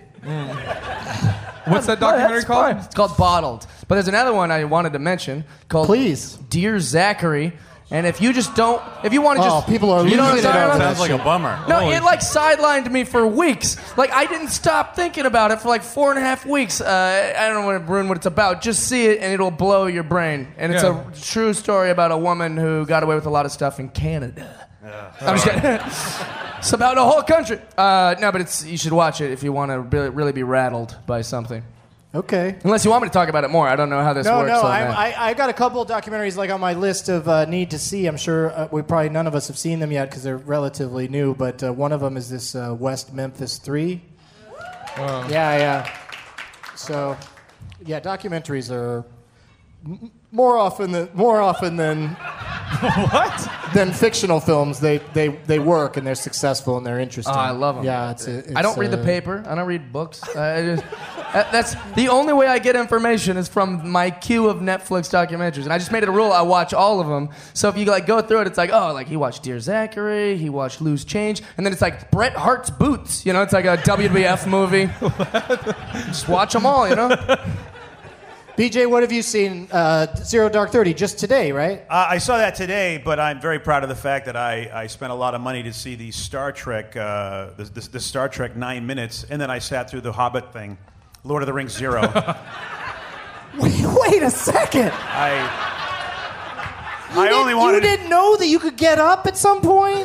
What's that Well, documentary that's called? fine. It's called Bottled. But there's another one I wanted to mention called Please. Dear Zachary. And if you just don't, if you want to Oh, just, people are you know what I'm losing it talking over about? that Sounds like a bummer. No, Holy it like sidelined me for weeks. Like I didn't stop thinking about it for like four and a half weeks. Uh, I don't want to ruin what it's about. Just see it and it'll blow your brain. And it's Yeah. a true story about a woman who got away with a lot of stuff in Canada. I'm just kidding. It's about a whole country. Uh, no, but it's you should watch it if you want to really, really be rattled by something. Okay. Unless you want me to talk about it more. I don't know how this No, works. no, on I, that. I, I got a couple of documentaries like on my list of uh, need to see. I'm sure uh, we probably none of us have seen them yet because they're relatively new. But uh, one of them is this uh, West Memphis Three. Wow. Yeah, yeah. So, yeah, documentaries are m- more often than more often than What? than fictional films. They they they work and they're successful and they're interesting. Oh, I love them. Yeah, it's. A, it's I don't read the uh, paper. I don't read books. I just, that- that's the only way I get information is from my queue of Netflix documentaries, and I just made it a rule I watch all of them. So if you like go through it, it's like oh, like he watched Dear Zachary, he watched Loose Change, and then it's like Bret Hart's Boots. You know, it's like a W W F movie. Just watch them all. You know. B J, what have you seen? Uh, Zero Dark Thirty, just today, right? Uh, I saw that today, but I'm very proud of the fact that I, I spent a lot of money to see the Star Trek, uh, the, the, the Star Trek nine minutes, and then I sat through the Hobbit thing, Lord of the Rings Zero. Wait, wait a second. I You I didn't- only wanted. You didn't know that you could get up at some point.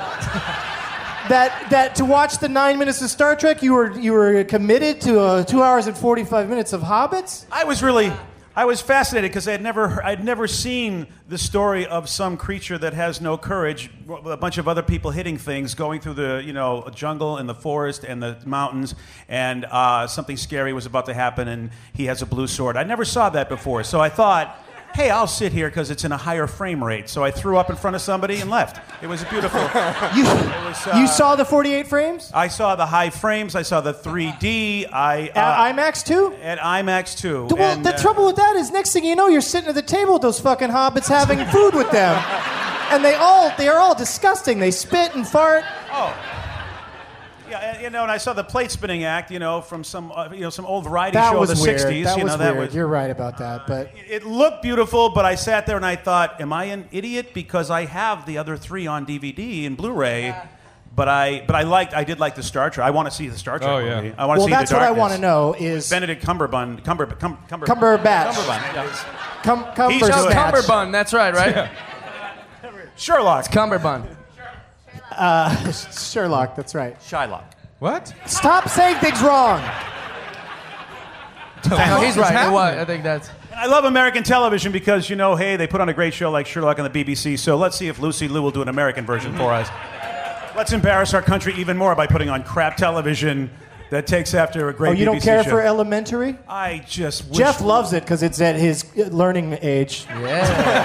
that that to watch the nine minutes of Star Trek, you were you were committed to uh, two hours and forty five minutes of Hobbits. I was really, I was fascinated because I'd never, I'd never seen the story of some creature that has no courage, a bunch of other people hitting things, going through the, you know, jungle and the forest and the mountains, and uh, something scary was about to happen, and he has a blue sword. I never saw that before, so I thought, hey, I'll sit here because it's in a higher frame rate. So I threw up in front of somebody and left. It was beautiful. You, It was, uh, you saw the forty-eight frames? I saw the high frames. I saw the three D. I uh, At IMAX too? At IMAX too. Well, And, the uh, trouble with that is, next thing you know, you're sitting at the table with those fucking hobbits having food with them, and they all they are all disgusting. They spit and fart. Oh. Yeah, and, you know, and I saw the plate spinning act, you know, from some, uh, you know, some old variety That show was of the weird. sixties. That you was know, that weird. was. You're right about that, but It looked beautiful, but I sat there and I thought, am I an idiot because I have the other three on D V D and Blu-ray? But I, but I liked, I did like the Star Trek. I want to see the Star Trek Oh, yeah. movie. I want to well, see that's the what I darkness. want to know is Benedict Cumberbatch, Cumber, Cum, Cumber, Cumberbatch. Cumberbatch. Cum, He's Cumbersnatch. good. Cumberbund, that's right, right? Sherlock. Cumberbund. Uh, Sherlock. That's right. Shylock. What? Stop saying things wrong. No, he's right. It happening? was. I think that's. I love American television because, you know, hey, they put on a great show like Sherlock on the B B C, so let's see if Lucy Liu will do an American version for us. Let's embarrass our country even more by putting on crap television that takes after a great Oh, you B B C don't care show. for Elementary? I just wish... Jeff loves it because it's at his learning age. Yeah.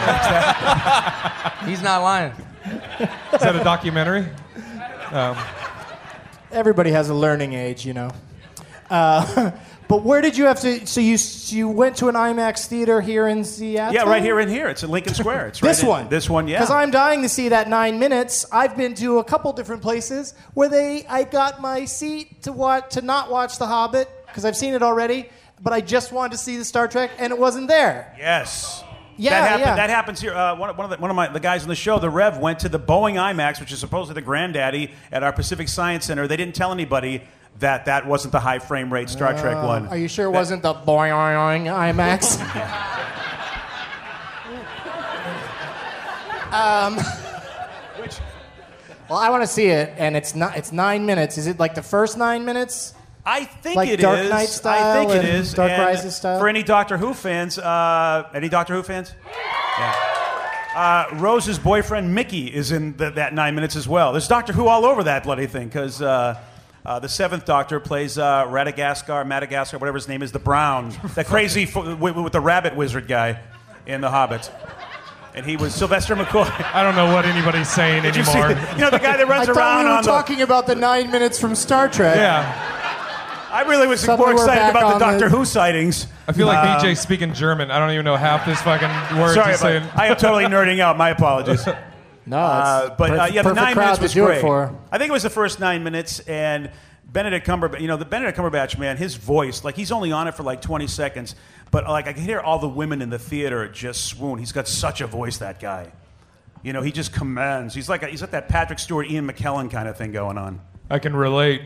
He's not lying. Is that a documentary? Um, Everybody has a learning age, you know. Uh, but where did you have to? So you you went to an IMAX theater here in Seattle? Yeah, right here in here. It's in Lincoln Square. It's right This in- one. This one, yeah. Because I'm dying to see that nine minutes. I've been to a couple different places where they I got my seat to watch to not watch The Hobbit because I've seen it already, but I just wanted to see the Star Trek and it wasn't there. Yes. Yeah, that, happen- yeah. that happens here. Uh, one, one of the, one of my the guys on the show, the Rev, went to the Boeing IMAX, which is supposedly the granddaddy at our Pacific Science Center. They didn't tell anybody that that wasn't the high frame rate Star Trek one. Are you sure it That- wasn't the boing IMAX? um, well, I want to see it, and it's not. It's nine minutes. Is it like the first nine minutes? I think Like it is. Dark Knight style I think it and is. Dark And Rises style? For any Doctor Who fans, uh, any Doctor Who fans? Yeah. Uh, Rose's boyfriend Mickey is in the, that nine minutes as well. There's Doctor Who all over that bloody thing because uh, uh, the seventh Doctor plays uh, Radagast, Madagascar, whatever his name is, the Brown, the crazy fo- with, with the rabbit wizard guy in The Hobbit. And he was Sylvester McCoy. I don't know what anybody's saying Did you see anymore. the- you know the guy that runs I thought around we were on the. talking about the nine minutes from Star Trek. Yeah. I really was Suddenly more we're excited back about the on Doctor the- Who sightings. I feel like Um, B J's speaking German. I don't even know half this fucking words Sorry, he's but saying. I am totally nerding out. My apologies. No, Uh, it's but perf- uh, yeah, the perfect nine crowd minutes to was do great. it for. I think it was the first nine minutes, and Benedict Cumberbatch. You know, the Benedict Cumberbatch man, his voice, like he's only on it for like twenty seconds, but like I can hear all the women in the theater just swoon. He's got such a voice, that guy. You know, he just commands. He's like a, he's got that Patrick Stewart, Ian McKellen kind of thing going on. I can relate.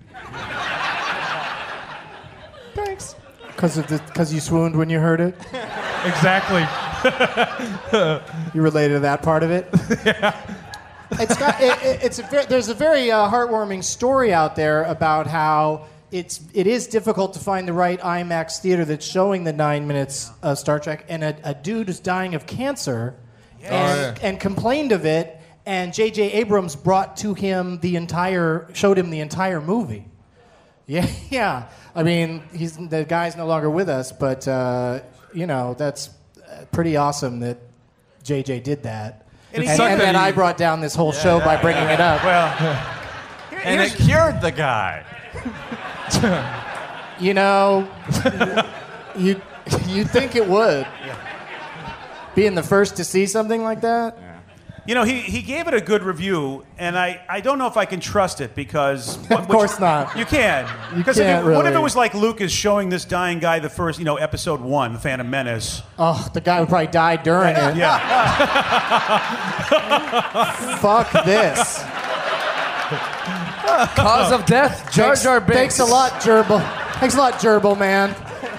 Thanks. Because of the because you swooned when you heard it. Exactly. You related to that part of it. Yeah. It's got it, it, it's a ver- there's a very uh, heartwarming story out there about how it's it is difficult to find the right IMAX theater that's showing the nine minutes of Star Trek, and a, a dude is dying of cancer, and, Oh, yeah. and complained of it, and J J Abrams brought to him the entire showed him the entire movie. Yeah, yeah. I mean, he's the guy's no longer with us, but uh, you know that's uh, pretty awesome that J J did that, And and, he sucked and that then he- I brought down this whole show by bringing it up. Well, And it cured the guy. You know, you you think it would, being the first to see something like that. you know, he, he gave it a good review, and I, I don't know if I can trust it because Of course not. You can. You Because can't what if it really. was like Lucas showing this dying guy the first, you know, episode one, The Phantom Menace? Oh, the guy would probably die during it. Yeah. Fuck this. Cause of death, Jar Thanks, Jar Binks. thanks a lot, Gerbil. Thanks a lot, Gerbil man.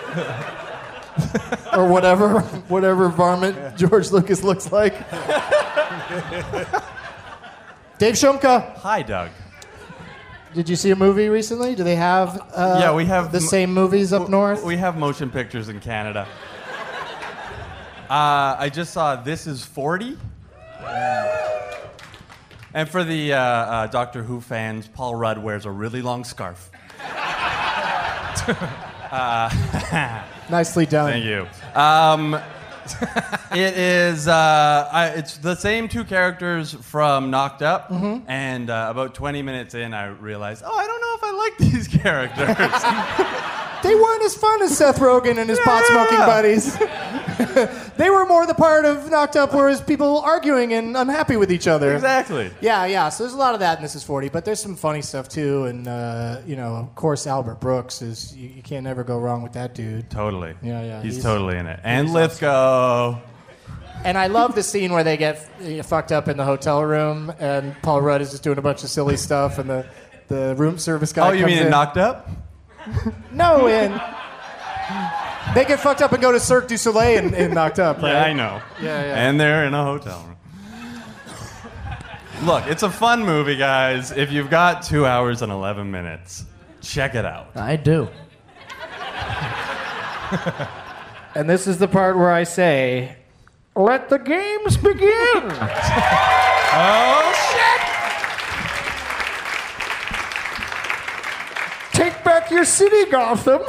Or whatever, whatever varmint George Lucas looks like. Dave Shumka, Hi, Doug. did you see a movie recently? Do they have uh, Yeah, we have the m- same movies up north? We have motion pictures in Canada. Uh, I just saw This Is forty. And for the uh, uh, Doctor Who fans, Paul Rudd wears a really long scarf. Nicely done. Thank you. Um, It is. Uh, I, it's the same two characters from Knocked Up, Mm-hmm. and uh, about twenty minutes in, I realized, oh, I don't know if I like these characters. They weren't as fun as Seth Rogen and his Yeah. pot-smoking buddies. They were more the part of Knocked Up where it's people arguing and unhappy with each other. Exactly. Yeah, yeah. So there's a lot of that in This Is forty, but there's some funny stuff too. And uh, you know, of course, Albert Brooks is you, you can't ever go wrong with that dude. Totally. Yeah, yeah. He's, he's- totally in it. And Lithgow. And I love the scene where they get uh, fucked up in the hotel room, and Paul Rudd is just doing a bunch of silly stuff, and the, the room service guy. Oh, you comes mean in in. Knocked Up? No, in. They get fucked up and go to Cirque du Soleil and, and Knocked Up, right? Yeah, I know. Yeah, yeah. And they're in a hotel room. Look, it's a fun movie, guys. If you've got two hours and eleven minutes, check it out. I do. And this is the part where I say, "Let the games begin." Oh, shit! Take back your city, Gotham.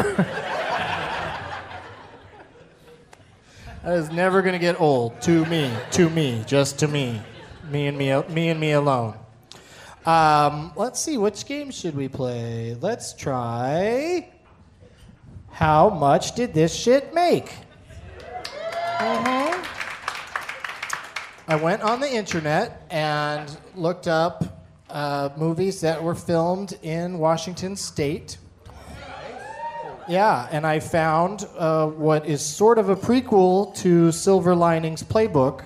That is never going to get old. To me. To me. Just to me. Me and me, me and me alone. Um, let's see. Which game should we play? Let's try. How much did this shit make? Mm-hmm. I went on the internet and looked up uh, movies that were filmed in Washington State. Yeah, and I found uh, what is sort of a prequel to Silver Linings Playbook,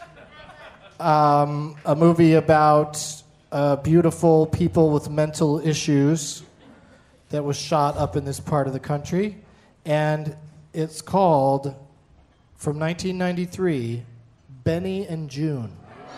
um, a movie about uh, beautiful people with mental issues that was shot up in this part of the country, and it's called, from nineteen ninety-three, Benny and June.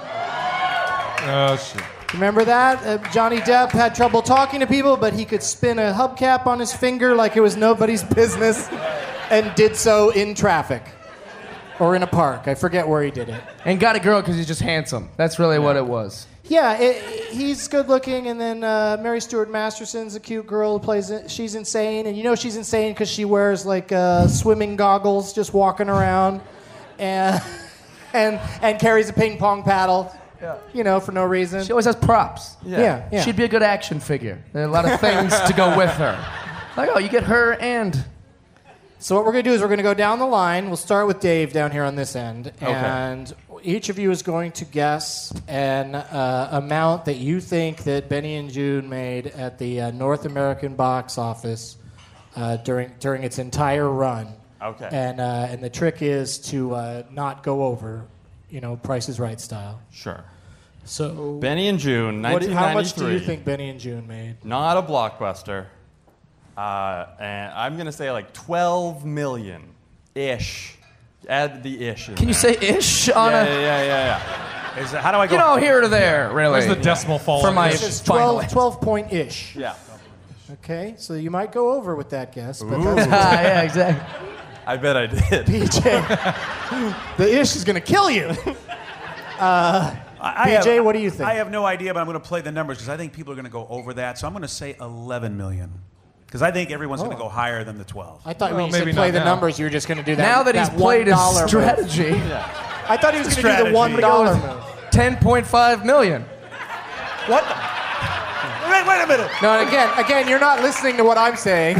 Oh, shit. Remember that? Uh, Johnny Depp had trouble talking to people, but he could spin a hubcap on his finger like it was nobody's business and did so in traffic or in a park. I forget where he did it. And got a girl because he's just handsome. That's really what it was. Yeah, it, he's good looking, and then uh, Mary Stuart Masterson's a cute girl who plays it. She's insane, and you know she's insane because she wears like uh, swimming goggles just walking around and, and, and carries a ping pong paddle. Yeah. You know, for no reason. She always has props. Yeah. Yeah, yeah. She'd be a good action figure. There are a lot of things to go with her. Like, oh, you get her and... So what we're going to do is we're going to go down the line. We'll start with Dave down here on this end. Okay. And each of you is going to guess an uh, amount that you think that Benny and June made at the uh, North American box office uh, during during its entire run. Okay. And, uh, and the trick is to uh, not go over, you know, Price is Right style. Sure. So Benny and June, what, nineteen ninety-three. how much do you think Benny and June made? Not a blockbuster. Uh, and I'm going to say like twelve million-ish. Add the ish in Can you there. say ish on yeah, a... yeah, yeah, yeah, yeah. Is it, how do I go? You know, here to there, really. Where's the decimal fall? For on my this? It's final twelve, answer. twelve point-ish. Yeah. Okay, so you might go over with that guess, but Ooh. that's Ah, yeah, exactly. I bet I did. P J. The ish is going to kill you. Uh, I P J, have- what do you think? I have no idea, but I'm going to play the numbers because I think people are going to go over that. So I'm going to say eleven million. Because I think everyone's going to go higher than the twelve. I thought Well, when you said maybe play not the now. numbers, you were just going to do that. Now that he's that played one his dollar move. strategy, I thought he was going to do the Strategy. one dollar move. ten point five million. What the? Wait, wait a minute. No, and again, again, you're not listening to what I'm saying.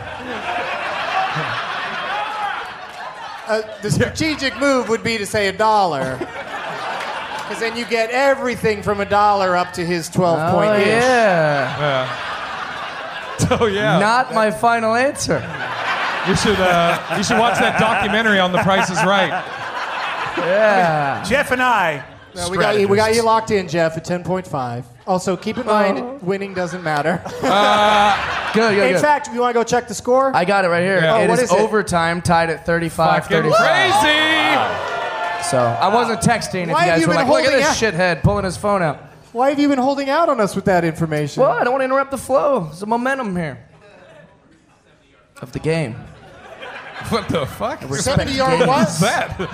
Uh, the strategic move would be to say a dollar. Because then you get everything from a dollar up to his twelve Oh, point ish. yeah. Yeah. Oh, yeah. Not my final answer. You should, uh, you should watch that documentary on The Price is Right. Yeah. Jeff and I. No, we got you. We got you strategists. locked in, Jeff, at ten point five. Also, keep in mind, winning doesn't matter. Good, good, In good. fact, you want to go check the score? I got it right here. Yeah. Oh, It what is is it? overtime, tied at thirty-five Fucking thirty-five. crazy! So I wasn't texting if Why you have guys you were been like, look at holding this shithead pulling his phone out. Why have you been holding out on us with that information? Well, I don't want to interrupt the flow. There's a momentum here of the game. What the fuck? seventy yard games. what? What's that?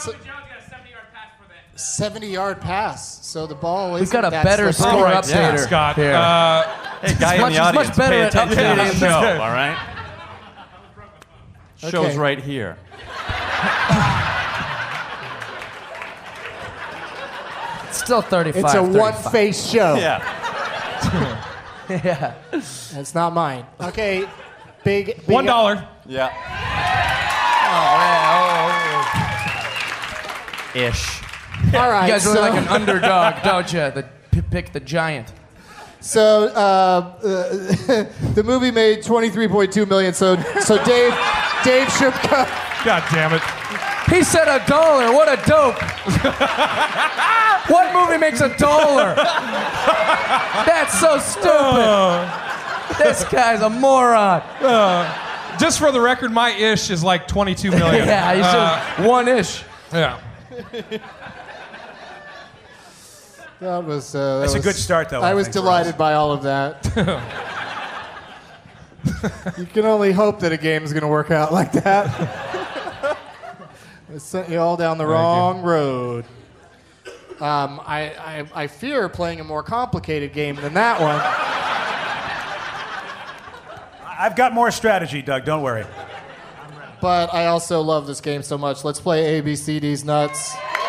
seventy yard pass. So the ball We've isn't got a that better slippery. score Right, updater yeah, Scott. here. Uh, Hey, guy much- in the he's much audience, better pay at attention to updating the the- show, all right? Show's Okay. right here. Still thirty-five. It's a thirty-five. one-face show. Yeah. Yeah. It's not mine. Okay, big. big One dollar. Yeah. Ish. All right. You guys really so, like an underdog, don't you? The p- pick the giant. So uh, uh, the movie made twenty-three point two million. So so Dave Dave Shipka. God damn it. He said a dollar. What a dope. What movie makes a dollar? That's so stupid. This guy's a moron. Uh, just for the record, my ish is like twenty-two million. Yeah, you Uh, should one-ish. yeah. That was. Uh, that That's a was- good start, though, I, I was think, for delighted us. by all of that. You can only hope that a game's going to work out like that. It sent you all down the wrong road. Um, I, I I fear playing a more complicated game than that one. I've got more strategy, Doug. Don't worry. But I also love this game so much. Let's play A B C D's Nuts.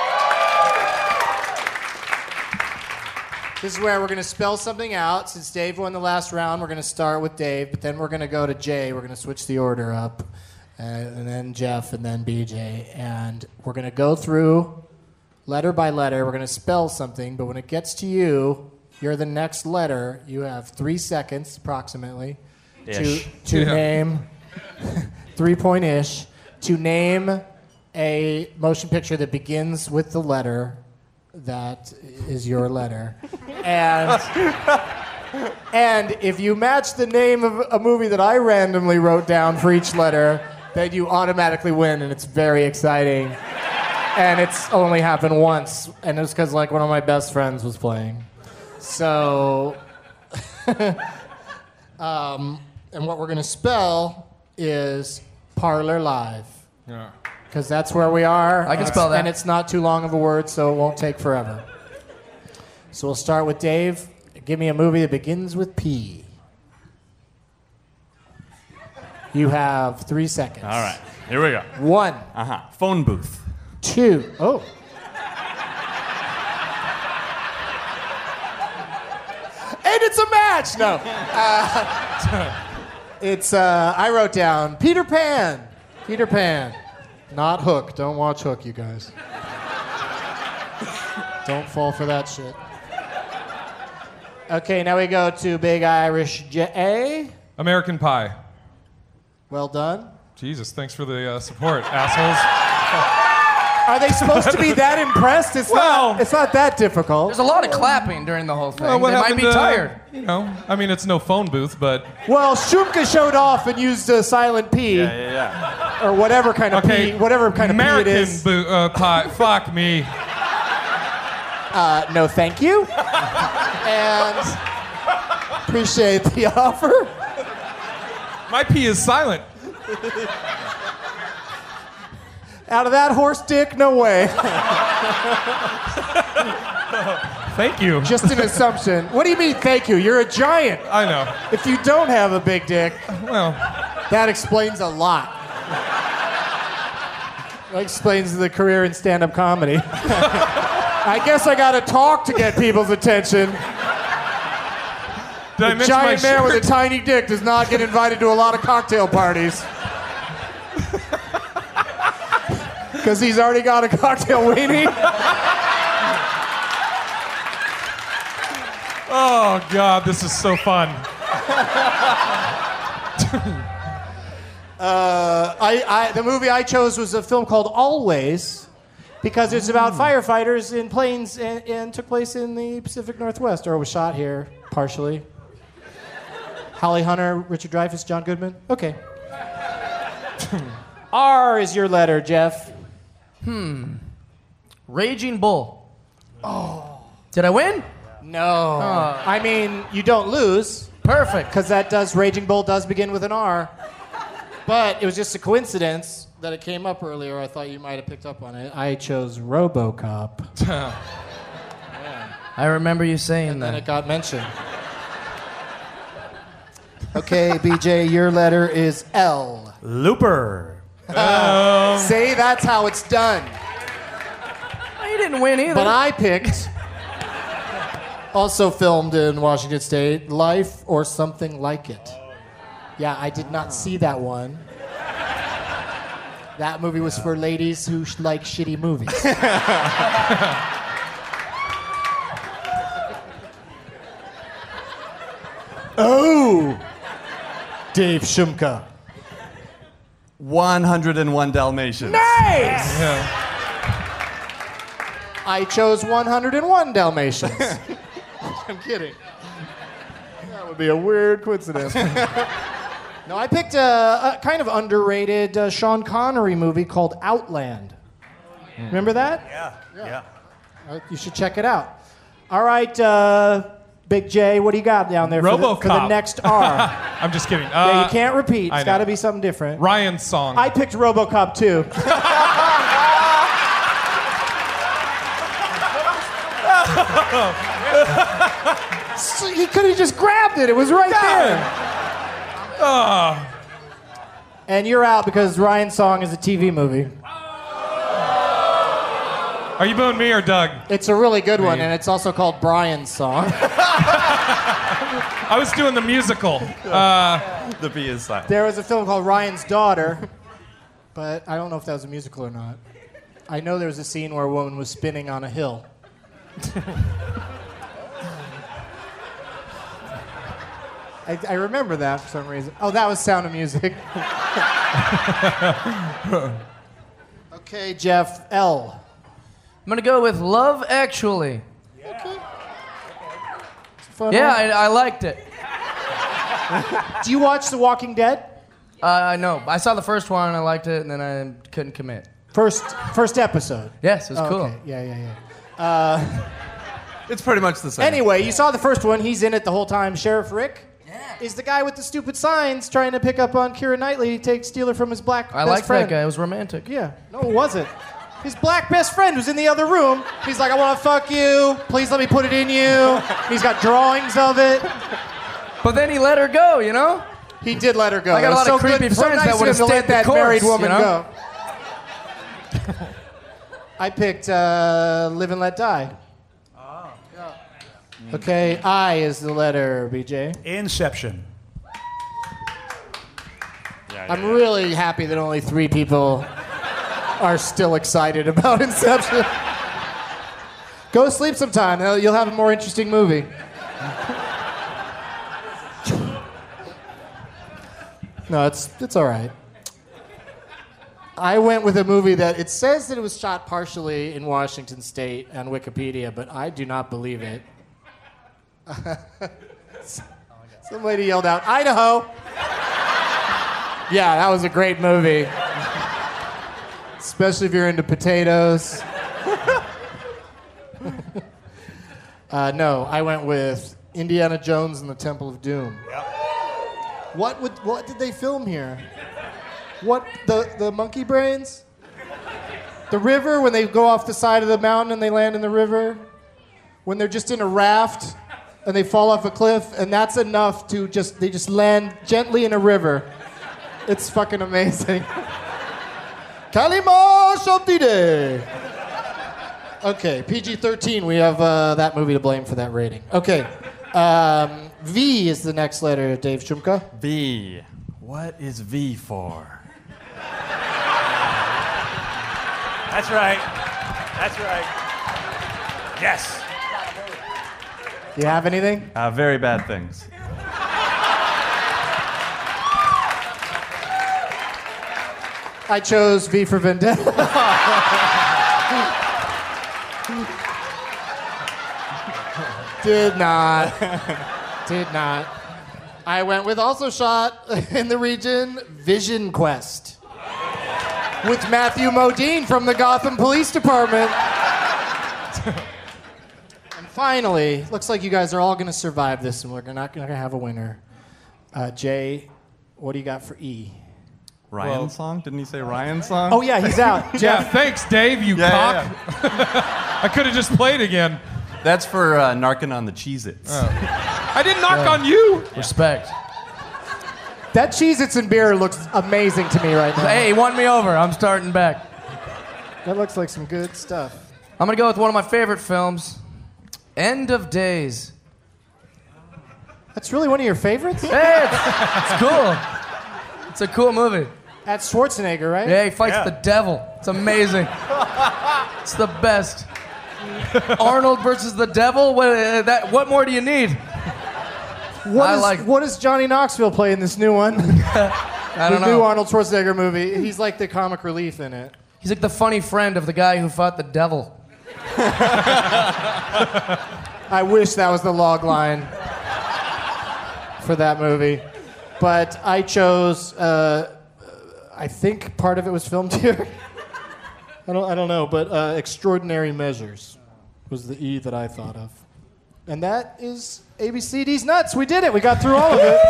This is where we're going to spell something out. Since Dave won the last round, we're going to start with Dave, but then we're going to go to Jay. We're going to switch the order up. Uh, and then Jeff, and then B J. And we're going to go through letter by letter. We're going to spell something, but when it gets to you, you're the next letter. You have three seconds, approximately, to, Ish. to Yeah. name, three-point-ish, to name a motion picture that begins with the letter that is your letter. And and if you match the name of a movie that I randomly wrote down for each letter, then you automatically win, and it's very exciting. And it's only happened once, and it was because like one of my best friends was playing. So, um, and what we're gonna spell is Parlor Live. Yeah. Because that's where we are. I can and spell it's- that. And it's not too long of a word, so it won't take forever. So we'll start with Dave. Give me a movie that begins with P. You have three seconds. All right. Here we go. One, Uh huh. Phone booth. two, oh. And it's a match! No. Uh, it's, uh, I wrote down Peter Pan. Peter Pan. Not Hook. Don't watch Hook, you guys. Don't fall for that shit. Okay, now we go to Big Irish J. American Pie. Well done. Jesus, thanks for the uh, support, assholes. Are they supposed to be that impressed? It's Well- not. It's not that difficult. There's a lot of clapping during the whole thing. Well, what they might happened be to- tired. You know, I mean, it's no phone booth, but Well, Shumka showed off and used a silent P, Yeah, yeah, yeah. or whatever kind of okay, P, whatever kind of American P it is. Bo- uh, pie. Fuck me. Uh, no, thank you. And appreciate the offer. My P is silent. Out of that horse dick, no way. Thank you. Just an assumption. What do you mean, thank you? You're a giant. I know. If you don't have a big dick, Well, that explains a lot. That explains the career in stand-up comedy. I guess I gotta talk to get people's attention. did I A mention giant my man shirt? with a tiny dick does not get invited to a lot of cocktail parties. Because he's already got a cocktail weenie. Oh God, this is so fun. Uh, I, I, the movie I chose was a film called Always, because it's about firefighters in planes and, and took place in the Pacific Northwest, or was shot here partially. Holly Hunter, Richard Dreyfuss, John Goodman. Okay. R is your letter, Jeff. Raging Bull. Oh. Did I win? No. I mean, you don't lose, Perfect. because that does Raging Bull does begin with an R. But it was just a coincidence that it came up earlier. I thought you might have picked up on it. I chose RoboCop. I remember you saying And then that. it got mentioned. Okay, B J, your letter is L. Looper. Say that's how it's done. You didn't win either. But I picked Also filmed in Washington State, Life or Something Like It. Yeah, I did not see that one. That movie was for ladies who sh- like shitty movies. Oh! Dave Shumka. one hundred one Dalmatians. Nice! I chose one hundred one Dalmatians. I'm kidding. That would be a weird coincidence. No, I picked a, a kind of underrated uh, Sean Connery movie called Outland. Mm. Remember that? Yeah, yeah. yeah. Uh, you should check it out. All right, uh, Big J, what do you got down there for the, for the next R? I'm just kidding. Uh, yeah, you can't repeat. It's got to be something different. Ryan's song. I picked RoboCop two. So he could have just grabbed it. It was right there. Oh. And you're out because Ryan's song is a T V movie. Are you booing me or Doug? It's a really good one, and it's also called Brian's song. I was doing the musical. Uh, the B is silent. There was a film called Ryan's Daughter, but I don't know if that was a musical or not. I know there was a scene where a woman was spinning on a hill. I, I remember that for some reason. Oh, that was Sound of Music. Okay, Jeff L. I'm gonna go with Love Actually. Yeah. Okay. Fun yeah, one. I, I liked it. Do you watch The Walking Dead? Uh, I know. I saw the first one and I liked it, and then I couldn't commit. First, first episode. Yes, it was oh, cool. Okay. Yeah, yeah, yeah. Uh, it's pretty much the same. Anyway, you saw the first one. He's in it the whole time. Sheriff Rick yeah. is the guy with the stupid signs trying to pick up on Keira Knightley, take steal her from his black I best liked friend. that guy. It was romantic. Yeah. No, it wasn't. His black best friend was in the other room. He's like, I want to fuck you. Please let me put it in you. He's got drawings of it. But then he let her go, you know? He did let her go. I got a lot so of creepy good, friends so nice that would have of him to stayed let that the course, married woman you know? go. I picked uh, Live and Let Die. Oh. Yeah. Okay, I is the letter, B J. Inception. Yeah, I'm yeah. really happy that only three people are still excited about Inception. Go sleep sometime. You'll have a more interesting movie. No, it's it's all right. I went with a movie that it says that it was shot partially in Washington State on Wikipedia, but I do not believe it. Some lady yelled out, Idaho! Yeah, that was a great movie. Especially if you're into potatoes. uh, no, I went with Indiana Jones and the Temple of Doom. Yep. What would what did they film here? What the the monkey brains? The river when they go off the side of the mountain and they land in the river? When they're just in a raft and they fall off a cliff and that's enough to just they just land gently in a river. It's fucking amazing. Kalima Shoptide. Okay, P G thirteen. We have uh, that movie to blame for that rating. Okay, um, V is the next letter, Dave Shumka. V. What is V for? That's right. That's right. Yes. Do you have anything? Uh, very bad things. I chose V for Vendetta. Did not. Did not. I went with also shot in the region, Vision Quest. With Matthew Modine from the Gotham Police Department. And finally, looks like you guys are all going to survive this and we're not going to have a winner. Uh, Jay, what do you got for E? Ryan's Well- song? Didn't he say Ryan's song? Oh, yeah, he's out. Yeah, Jeff. thanks, Dave, you Yeah, cock. yeah, I could have just played again. That's for uh, narking on the Cheez-Its. I didn't knock on you. Respect. That Cheez-Its and beer looks amazing to me right now. Hey, he won me over. I'm starting back. That looks like some good stuff. I'm gonna go with one of my favorite films, End of Days. That's really one of your favorites? Hey, it's, it's cool. It's a cool movie. That's Schwarzenegger, right? Yeah, he fights Yeah. the devil. It's amazing. It's the best. Arnold versus the devil? What, uh, that, what more do you need? What, I is, like- what does Johnny Knoxville play in this new one? I don't the new know. Arnold Schwarzenegger movie. He's like the comic relief in it. He's like the funny friend of the guy who fought the devil. I wish that was the log line for that movie. But I chose, uh, I think part of it was filmed here. I don't, I don't know, but uh, Extraordinary Measures was the E that I thought of. And that is A B C D's Nuts. We did it. We got through all of it.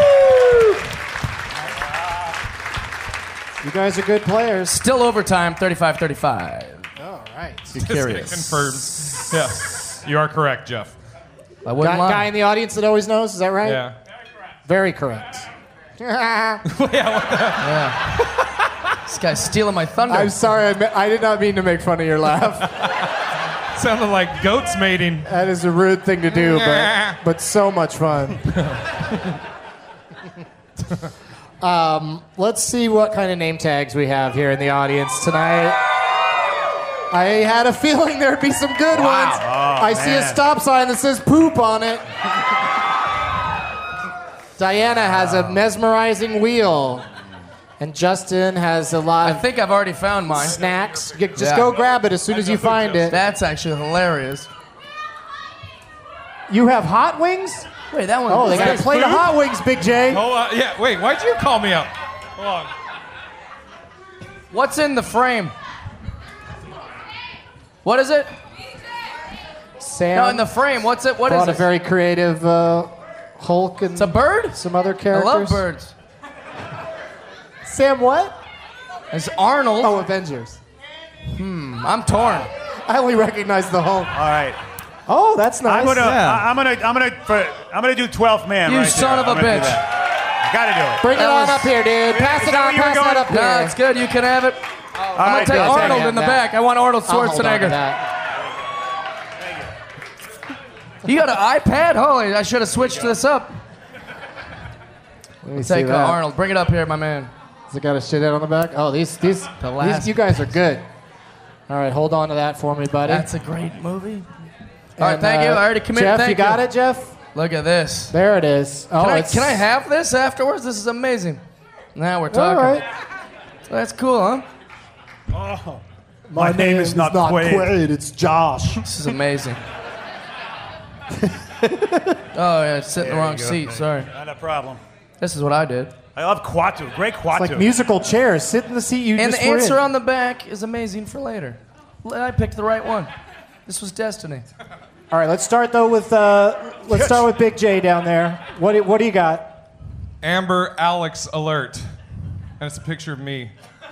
You guys are good players. Still overtime, thirty-five thirty-five. All right. Be curious. Confirmed. Yeah, you are correct, Jeff. I wouldn't Guy, lie. guy in the audience that always knows, is that right? Yeah. Very correct. This guy's stealing my thunder. I'm sorry, I, me- I did not mean to make fun of your laugh. Sounded like goats mating. That is a rude thing to do, but, but so much fun. um, let's see what kind of name tags we have here in the audience tonight. I had a feeling there'd be some good ones. I see a stop sign that says poop on it. Diana has a mesmerizing wheel. And Justin has a lot I of think I've already found mine. snacks. You just Yeah. go grab it as soon as you find it. That's actually hilarious. You have hot wings? Wait, that one. Oh, they got a plate of hot wings, Big J. Oh, uh, yeah. Wait, why'd you call me up? Hold on. What's in the frame? What is it? Sam No, in the frame. What's it? What is brought a it? very creative uh, Hulk and It's a bird? some other I characters. love birds. Sam, what? It's Arnold. Oh, Avengers. I'm torn. I only recognize the Hulk. All right. Oh, that's nice. I'm gonna, Yeah. I, I'm gonna, I'm gonna, for, I'm gonna do twelfth man. You right son there. of a I'm gonna do bitch. that. Gotta do it. Bring it That on was- up here, dude. Pass Is it that on. what you were Pass going- that up here. No, it's good. You can have it. All I'm right, gonna take good. Arnold have in the that. back. I want Arnold I'll hold on to Schwarzenegger. that. You got an iPad? Holy, I should have switched this up. Let me see Take uh, that. Arnold. Bring it up here, my man. Has it got a shit out on the back? Oh, these, these, The these, last- you guys are good. All right, hold on to that for me, buddy. That's a great movie. All right, And, thank you. uh, I already committed. Jeff, thank you got it, Jeff? Look at this. There it is. Oh, Can I, it's, can I have this afterwards? This is amazing. Now we're All talking. right. That's cool, huh? My name is not Quaid. It's Josh. This is amazing. Oh, yeah, sit in the wrong seat. Sorry. Not a problem. This is what I did. I love Quatu. Great Quatu. Like musical chairs. Sit in the seat you And just the were answer in. on the back is amazing for later. I picked the right one. This was destiny. All right, let's start though with uh, let's start with Big J down there. What do, what do you got? Amber Alex alert. And it's a picture of me.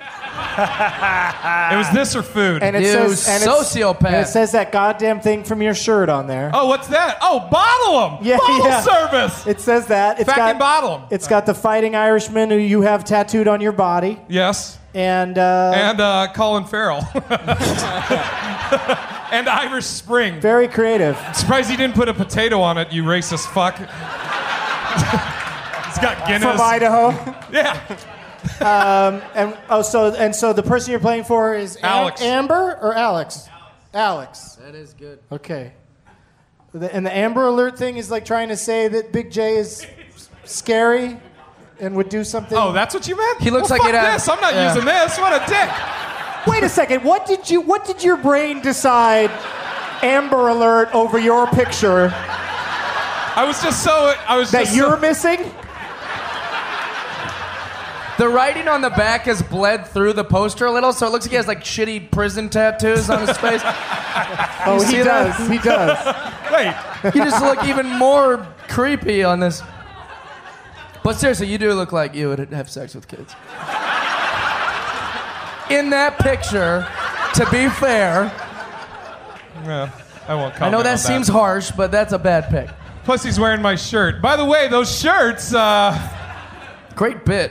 It was this or food. And it You says and it's- sociopath. And it says that goddamn thing from your shirt on there. oh, what's that? Oh, bottle 'em. Yeah, bottle yeah. service. It says that. It's Fucking got bottle 'em. It's got the Fighting Irishman who you have tattooed on your body, Yes. and uh, And uh, Colin Farrell. And Irish Spring. very creative. Surprised he didn't put a potato on it, you racist fuck. It's got Guinness. From Idaho. Yeah. And oh, so and so the person you're playing for is Am- Alex. Amber or Alex? Alex. That is good. Okay. The, and the Amber Alert thing is like trying to say that Big J is scary and would do something. Oh, that's what you meant? He looks well, like fuck he'd have- this. I'm not yeah. using this. What a dick. Wait a second. What did you? What did your brain decide? Amber Alert over your picture I was just so. I was that just you're so, missing? The writing on the back has bled through the poster a little, so it looks like he has like shitty prison tattoos on his face. Oh, see he that? does. He does. Wait. You just look even more creepy on this. But seriously, you do look like you would have sex with kids. In that picture, to be fair, Yeah, I won't I comment know on that seems harsh, but that's a bad pick. Plus, he's wearing my shirt. By the way, those shirts. Uh, Great bit.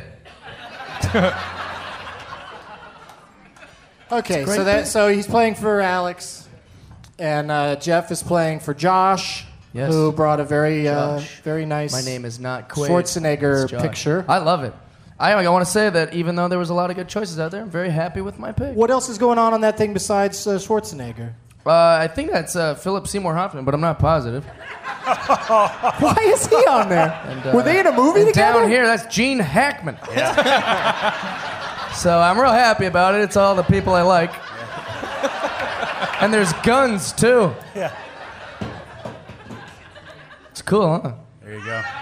Okay, Great so that bit. so he's playing for Alex. And uh, Jeff is playing for Josh, Yes. who brought a very, uh, Josh. very nice My name is not Quaid. Schwarzenegger It's Josh. picture. I love it. I, I want to say that even though there was a lot of good choices out there, I'm very happy with my pick. What else is going on on that thing besides uh, Schwarzenegger? Uh, I think that's uh, Philip Seymour Hoffman, but I'm not positive. Why is he on there? And, uh, Were they in a movie and together? Down here, that's Gene Hackman. So I'm real happy about it. It's all the people I like. And there's guns, too. Yeah. It's cool, huh? There you go.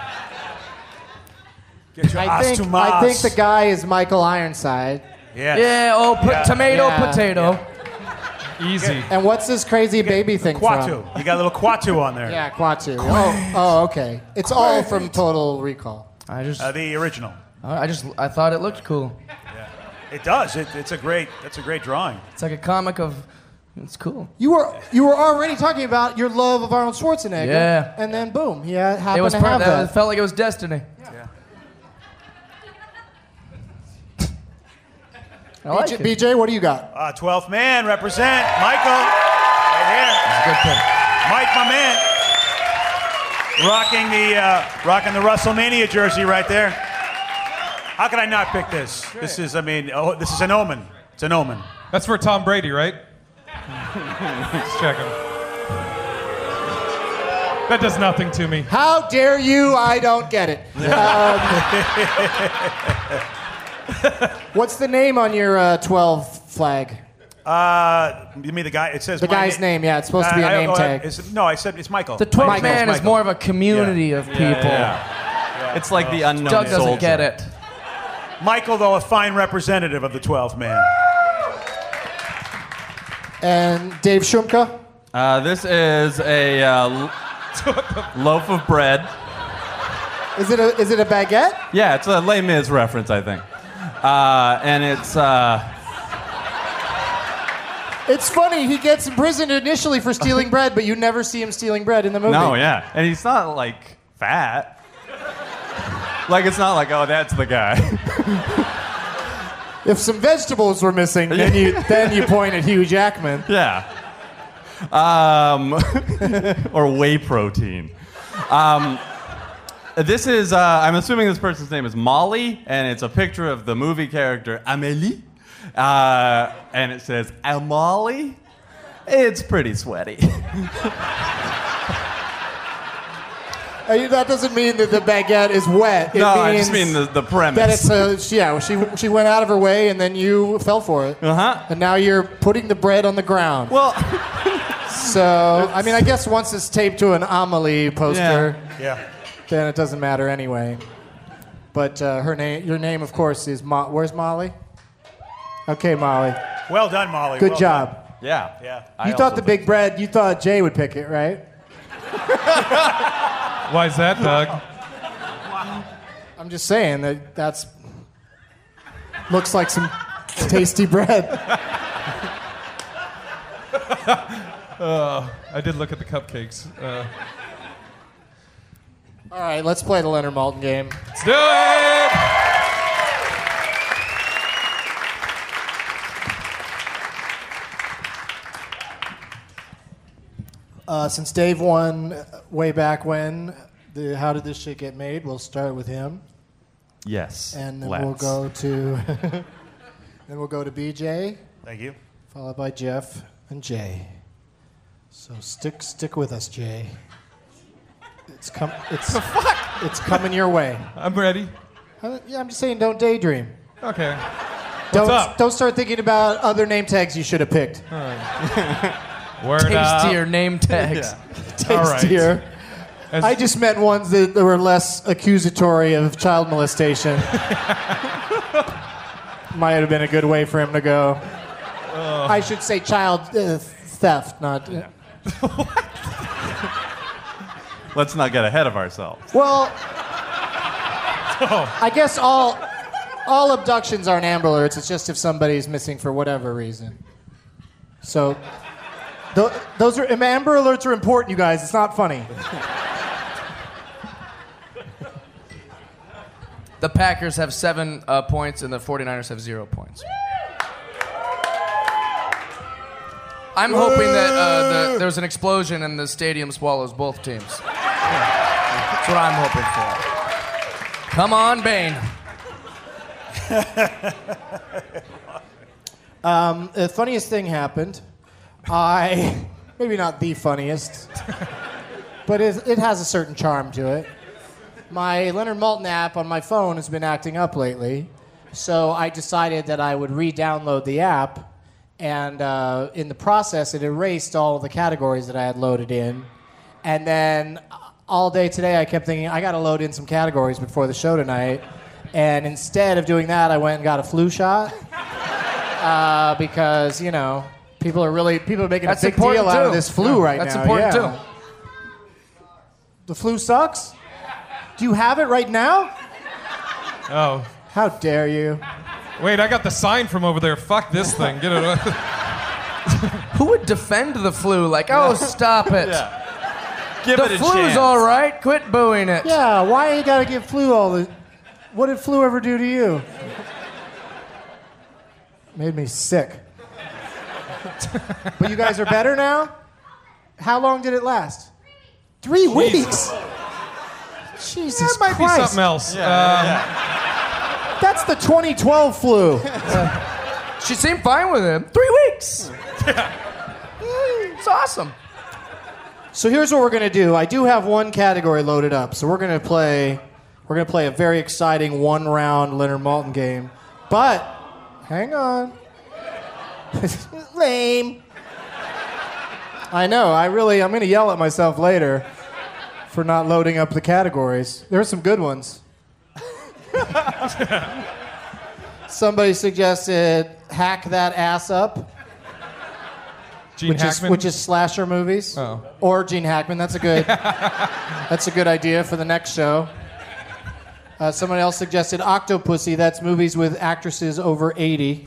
Get your I ass think, to Mars. I think the guy is Michael Ironside. Yes. Yeah, oh, po- Yeah. tomato, Yeah. potato. Easy. And what's this crazy baby thing Quatu. from? You got a little Quatu on there. Yeah, Quatu. Oh, oh, okay. It's all from Total Recall. I just, Uh, the original. I just, I thought it looked cool. It does. It, it's a great. That's a great drawing. It's like a comic of, it's cool. You were you were already talking about your love of Arnold Schwarzenegger. Yeah. And then boom, he ha- happened It was to per- have that. that. It felt like it was destiny. Yeah. I like B J, it. B J, what do you got? Uh, twelfth man, represent Michael. Right It's a good pick. here. Mike, my man. Rocking the uh, rocking the WrestleMania jersey right there. How could I not pick this? This is, I mean, oh, this is an omen. It's an omen. That's for Tom Brady, right? Just checking. That does nothing to me. How dare you? I don't get it. Um, what's the name on your uh, twelve flag? Uh, you mean the guy? It says The my guy's na- name, yeah, it's supposed to be a I- I- name oh, tag. it's- no, I said it's Michael. The twelfth Michael, man is Michael. more of a community Yeah. of people. It's like the unknown Doug doesn't soldier. get it. Michael, though, a fine representative of the twelfth man. And Dave Shumka? Uh, this is a uh, l- loaf of bread. Is it a is it a baguette? Yeah, it's a Les Mis reference, I think. Uh, and it's uh, It's funny, he gets imprisoned initially for stealing bread, but you never see him stealing bread in the movie. no, yeah, and he's not like fat. Like it's not like, oh, that's the guy. If some vegetables were missing, then you then you point at Hugh Jackman. Yeah. Um, or whey protein. Um, this is, uh, I'm assuming this person's name is Molly, and it's a picture of the movie character Amélie. Uh, and it says, Amélie? It's pretty sweaty. Uh, that doesn't mean that the baguette is wet. It no, I means just mean the, the premise. that it's a yeah. She she went out of her way, and then you fell for it. Uh huh. And now you're putting the bread on the ground. Well, So I mean, I guess once it's taped to an Amelie poster, Yeah. then it doesn't matter anyway. But uh, her name, your name, of course, is Mo- where's Molly? Okay, Molly. Well done, Molly. Good well job. done. yeah. Yeah. I You thought also the big bread. You thought Jay would pick it, right? Why is that, Doug? I'm just saying that that's looks like some tasty bread. Uh, I did look at the cupcakes. Uh, All right, let's play the Leonard Maltin game. let's do it! Uh, since Dave won way back when, the How Did This Shit Get Made? We'll start with him, Yes. and then let's. we'll go to then we'll go to B J, Thank you. followed by Jeff and Jay. So stick stick with us, Jay. It's com- it's it's coming your way. I'm ready. Uh, yeah, I'm just saying, don't daydream. Okay. Don't up? don't start thinking about other name tags you should have picked. Word up. Tastier name tags. All right. Tastier. As- I just meant ones that were less accusatory of child molestation. Might have been a good way for him to go. I should say child uh, theft, not. Uh, Let's not get ahead of ourselves. well, I guess all all abductions aren't Amber Alerts. It's just if somebody's missing for whatever reason. So, th- those are Amber Alerts are important, you guys. It's not funny. The Packers have seven uh, points, and the 49ers have zero points. I'm hoping that uh, the, there's an explosion and the stadium swallows both teams. That's what I'm hoping for. Come on, Bane. um, the funniest thing happened. I, maybe not the funniest, but it, it has a certain charm to it. My Leonard Maltin app on my phone has been acting up lately, so I decided that I would re-download the app, and uh, in the process, it erased all of the categories that I had loaded in. And then all day today, I kept thinking, I got to load in some categories before the show tonight. And instead of doing that, I went and got a flu shot uh, because, you know, people are really people are making That's a big deal important, out of too. this flu Yeah, right that's now. important, yeah. too. The flu sucks? Do you have it right now? Oh. How dare you? Wait, I got the sign from over there. Fuck this thing. Get it. Who would defend the flu? Like, oh, stop it. Yeah. Give The it a flu's chance. all right. Quit booing it. Yeah, why you gotta give flu all the... What did flu ever do to you? Made me sick. But you guys are better now? How long did it last? Three weeks? Jesus That might Christ. be something else. Yeah, Um, yeah. That's the twenty twelve flu. She seemed fine with him. Three weeks. Mm, it's awesome. So here's what we're gonna do. I do have one category loaded up, so we're gonna play. We're gonna play a very exciting one-round Leonard Maltin game. But hang on. Lame. I know. I really. I'm gonna yell at myself later for not loading up the categories. There are some good ones. Somebody suggested Hack That Ass Up. Gene Which is, Hackman. which is slasher movies. Oh. Or Gene Hackman. That's a good. That's a good idea for the next show. Uh, someone else suggested Octopussy. That's movies with actresses over eighty.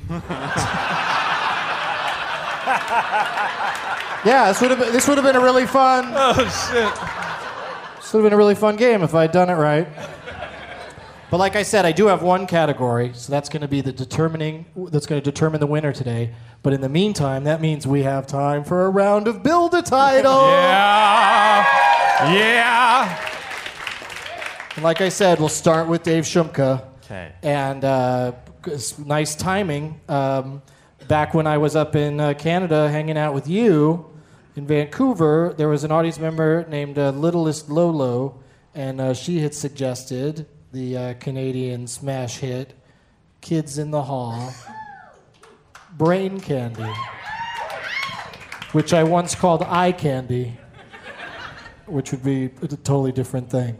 Yeah, this would have been, this would have been a really fun. Oh shit. This would have been a really fun game if I had done it right. But like I said, I do have one category, so that's going to be the determining. That's going to determine the winner today. But in the meantime, that means we have time for a round of Build a Title. Yeah. Yeah. And like I said, we'll start with Dave Shumka. Okay. And uh, it's nice timing. Um, back when I was up in uh, Canada hanging out with you in Vancouver, there was an audience member named uh, Littlest Lolo, and uh, she had suggested the uh, Canadian smash hit, Kids in the Hall, Brain Candy, which I once called Eye Candy, which would be a totally different thing.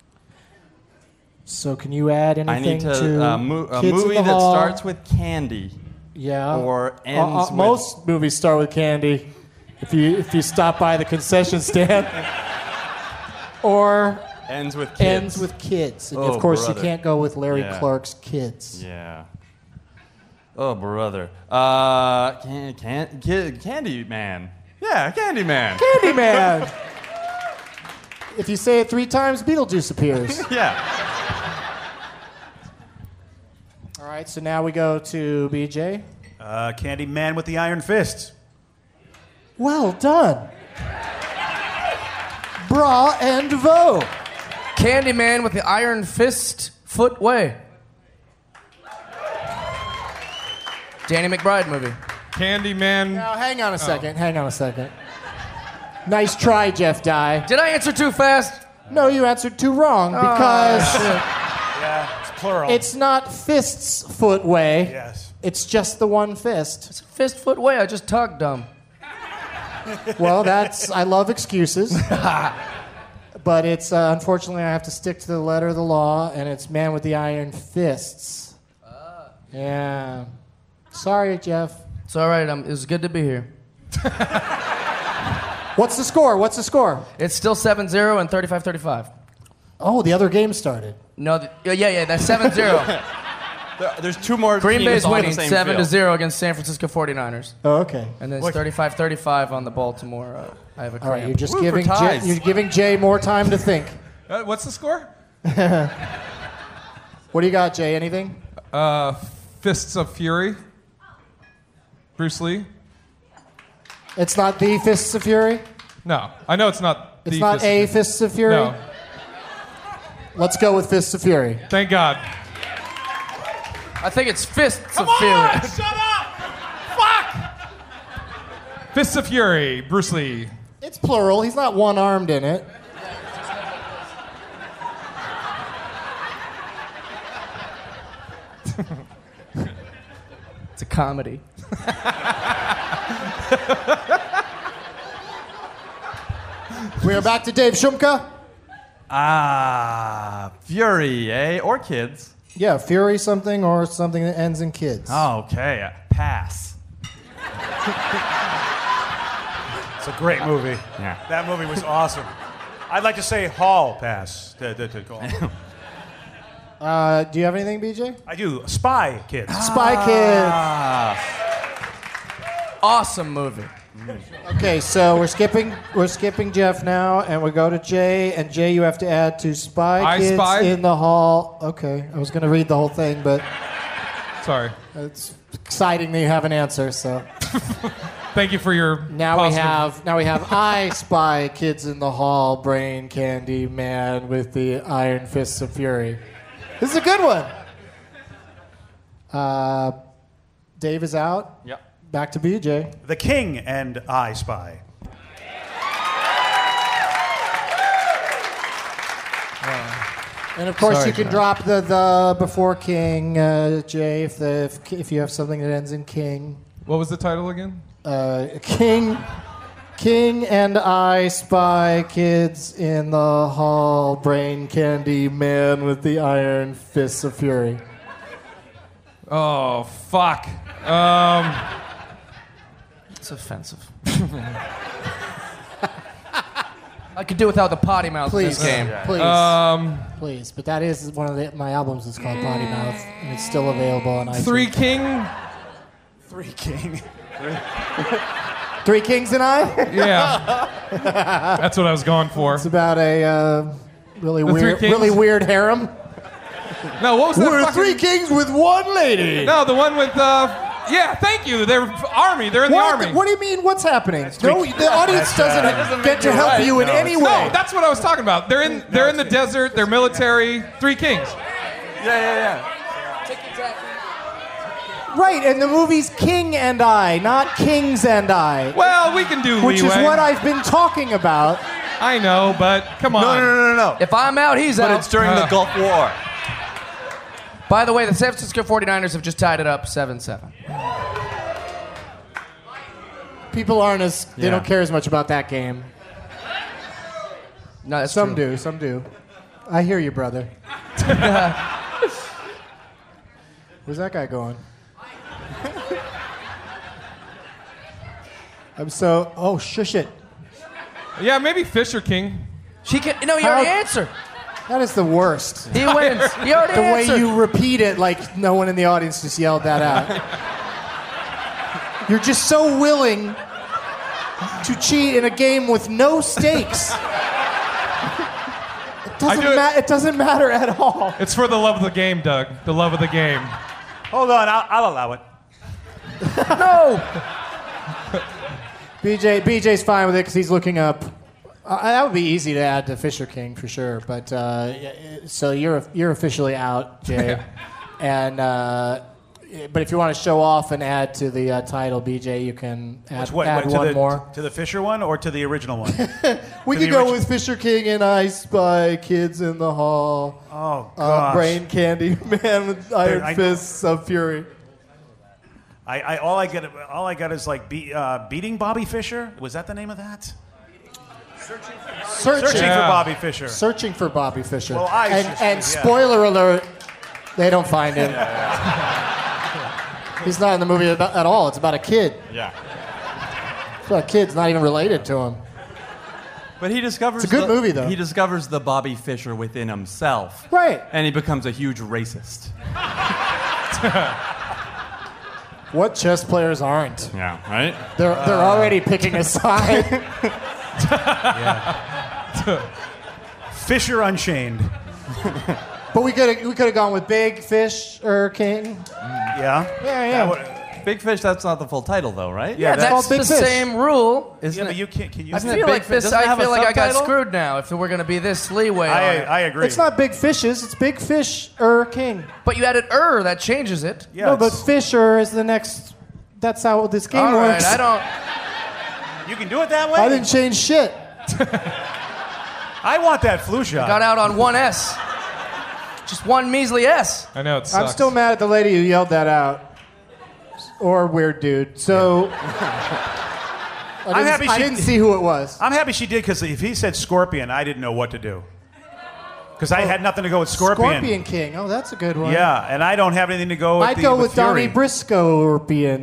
So can you add anything I need to, to uh, mo- a Kids in movie the that Hall? starts with candy. Yeah. Or Uh, ends uh, with... most movies start with candy. If you if you stop by the concession stand. Or Ends with kids. ends with kids. And Oh, of course, brother. you can't go with Larry Yeah. Clark's Kids. Yeah. Oh, brother. Uh, can, can, can, Candy Man. Yeah, Candy Man. Candyman. If you say it three times, Beetlejuice appears. Yeah. All right, so now we go to B J. Uh, Candy Man with the Iron Fists. Well done. Bra and Vo. Candyman with the Iron Fist foot way. Danny McBride movie. Candyman. Now, hang on a second. Hang on a second. Nice try, Jeff Dye. Did I answer too fast? No, you answered too wrong because Yeah, it's plural. it's not Fist's foot way. yes. It's just the one fist. It's a fist foot way. I just tugged them. Well, that's I love excuses, but it's uh, unfortunately I have to stick to the letter of the law, and it's man with the iron fists. Yeah. Sorry, Jeff. It's all right. I'm, it was good to be here. What's the score? What's the score? It's still seven zero and thirty-five thirty-five. Oh, the other game started. No, th- yeah, yeah, yeah, that's seven zero. There, there's two more Green teams Bay's on winning the same seven to field. zero against San Francisco forty-niners. Oh, okay. And then it's thirty-five thirty-five on the Baltimore. Uh, I have a All right, cramp. you're just Woo, for giving Jay, ties. you're giving Jay more time to think. Uh, what's the score? What do you got, Jay? Anything? Uh, Fists of Fury. Bruce Lee. It's not the Fists of Fury? No, I know it's not. It's the not Fist a of Fists of Fury? No. Let's go with Fists of Fury. Thank God. I think it's Fists Come of Fury. on, shut up! Fuck! Fists of Fury, Bruce Lee. It's plural. He's not one-armed in it. It's a comedy. We are back to Dave Shumka. Ah, Fury, eh? Or kids. Yeah, Fury something or something that ends in kids. Oh, okay. Pass. It's a great movie. Yeah. That movie was awesome. I'd like to say Hall Pass. To, to, to go on. Uh, do you have anything, B J? I do. Spy Kids. Spy Kids. Awesome movie. Okay, so we're skipping we're skipping Jeff now, and we go to Jay. And Jay, you have to add to Spy I Kids Spy? in the Hall. Okay, I was going to read the whole thing, but Sorry. it's exciting that you have an answer. So Thank you for your. now we positive- have now we have I Spy Kids in the Hall, Brain Candy Man with the Iron Fists of Fury. This is a good one. Uh, Dave is out. Yep. Back to B J. The King and I Spy. And of course, Sorry, you can John. drop the the before King, uh, Jay, if the if, if you have something that ends in King. What was the title again? Uh, King, King and I Spy Kids in the Hall, Brain Candy Man with the Iron Fists of Fury. Oh fuck. Um, It's offensive. I could do without the potty mouth in Please, this game. please, um, please. But that is one of the, my albums. Is called Potty Mouth, and it's still available on iTunes. Three King. Three King. Three Kings and I. Yeah. That's what I was going for. It's about a uh, really The Three weird, Kings? really weird harem. No, what was that? We're fucking- three kings with one lady. No, the one with. Uh, yeah, thank you. They're army. They're in What? the army. What do you mean? What's happening? No, three- the audience That's, uh, doesn't, doesn't get make to it help right. you in No, any it's- way. No, that's what I was talking about. They're in. They're in the desert. They're military. Three kings. Yeah, yeah, yeah. Right, and the movie's King and I, not Kings and I, Well, we can do which leeway. is what I've been talking about. I know, but come on. No, no, no, no, no. If I'm out, he's But out. it's during the Uh. Gulf War. By the way, the San Francisco forty-niners have just tied it up seven seven. People aren't as, they Yeah. don't care as much about that game. No, that's Some true. do, some do. I hear you, brother. Where's that guy going? I'm so, oh, shush it. Yeah, maybe Fisher King. She can. No, you How- already answered. That is the worst. He wins. He already The way answered. you repeat it like no one in the audience just yelled that out. You're just so willing to cheat in a game with no stakes. It doesn't, do it- ma- it doesn't matter at all. It's for the love of the game, Doug. The love of the game. Hold on, I'll, I'll allow it. No. B J, B J's fine with it because he's looking up. Uh, that would be easy to add to Fisher King for sure. But uh, so you're you're officially out, Jay. And uh, but if you want to show off and add to the uh, title, B J, you can add, Which one? add Wait, to one the, more. To the Fisher one or to the original one? We to could the go origi- with Fisher King and I Spy Kids in the Hall. Oh, Uh, gosh. Brain Candy Man with Iron I- Fists of Fury. I, I, all I get, all I got is like be, uh, beating Bobby Fisher. Was that the name of that? Searching, Searching Yeah. for Bobby Fisher. Searching for Bobby Fisher. Well, I and should- and yeah. spoiler alert, they don't find him. He's not in the movie about, at all. It's about a kid. Yeah. It's about a kid's not even related to him. But he discovers It's a good the, movie, though. He discovers the Bobby Fischer within himself. Right. And he becomes a huge racist. What chess players aren't? Yeah, right? They're they're already picking a side. Fisher Unchained. But we could we could have gone with Big Fish or King. Yeah. Yeah, yeah. That would- Big Fish, that's not the full title, though, right? Yeah, that's that's Big the Fish. same rule. Isn't Yeah, but it? you can't. Can you? I Isn't it feel Big like Fish? this. Doesn't it I have a feel like I got subtitle? screwed now. If we're gonna be this leeway on I, it. I agree. It's not Big Fishes. It's Big Fish er King. But you added er, that changes it. Yeah, no, but it's- Fisher is the next. That's how this game All right, works. I don't. you can do it that way. I didn't change shit. I want that flu shot. Got out on one S. Just one measly S. I know it sucks. I'm still mad at the lady who yelled that out. Or weird dude. So. I I'm didn't, happy I she- didn't see who it was. I'm happy she did because if he said Scorpion, I didn't know what to do. Because I had nothing to go with Scorpion. Scorpion King. Oh, that's a good one. Yeah, and I don't have anything to go with. I'd the, go with with Donnie Fury. Briscoe Scorpion.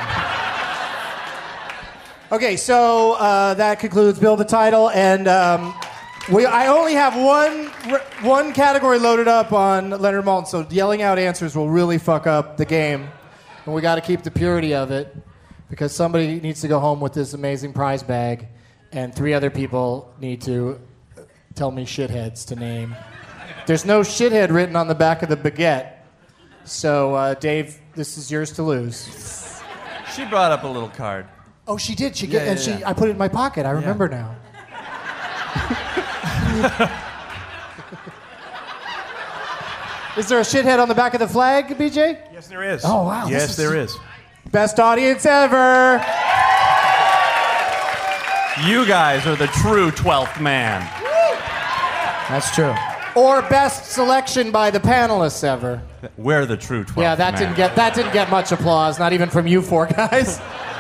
Okay, so uh, that concludes Build a Title, and um, we. I only have one one category loaded up on Leonard Maltin, so yelling out answers will really fuck up the game, and we got to keep the purity of it because somebody needs to go home with this amazing prize bag, and three other people need to tell me shitheads to name. There's no shithead written on the back of the baguette, so uh, Dave, this is yours to lose. She brought up a little card. Oh, she did. She Yeah, get, yeah, and she. yeah. I put it in my pocket. I remember now. Is there a shithead on the back of the flag, B J? Yes, there is. Oh, wow, this Yes, is- there is. Best audience ever. You guys are the true twelfth man. That's true. Or best selection by the panelists ever. We're the true twelfth Yeah, that man. didn't get that didn't get much applause. Not even from you four guys.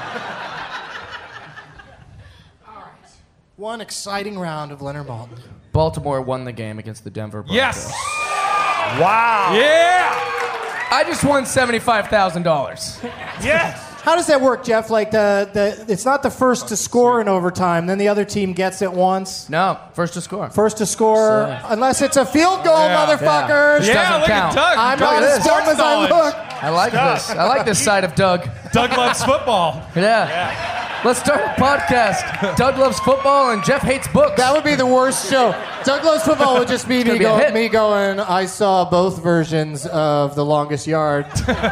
All right. One exciting round of Leonard Maltin. Baltimore won the game against the Denver Broncos. Yes. Wow. Yeah. I just won seventy-five thousand dollars. Yes. How does that work, Jeff? Like the, the it's not the first to score in overtime, then the other team gets it once. No, first to score. First to score, So- unless it's a field goal, Yeah. motherfuckers. Yeah, doesn't look count. at Doug. I'm Doug not has as dumb sports as I knowledge. look. I like this. I like this side of Doug. Doug loves football. Yeah. Let's start a podcast. Doug loves football and Jeff hates books. That would be the worst show. Doug Loves Football would just be gonna me, be a go, hit. me going, I saw both versions of The Longest Yard.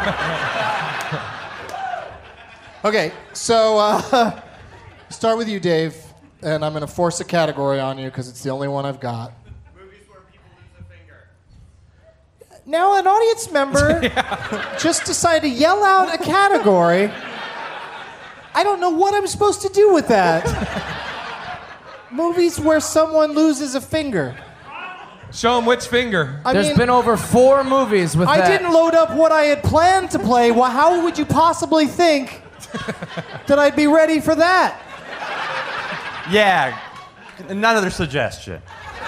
Okay, so uh, start with you, Dave, and I'm going to force a category on you because it's the only one I've got. Movies where people lose a finger. Now, an audience member just decided to yell out a category. I don't know what I'm supposed to do with that. Movies where someone loses a finger. Show him which finger. I There's mean, been over four movies with I that. didn't load up what I had planned to play. Well, how would you possibly think that I'd be ready for that? Yeah. Another suggestion.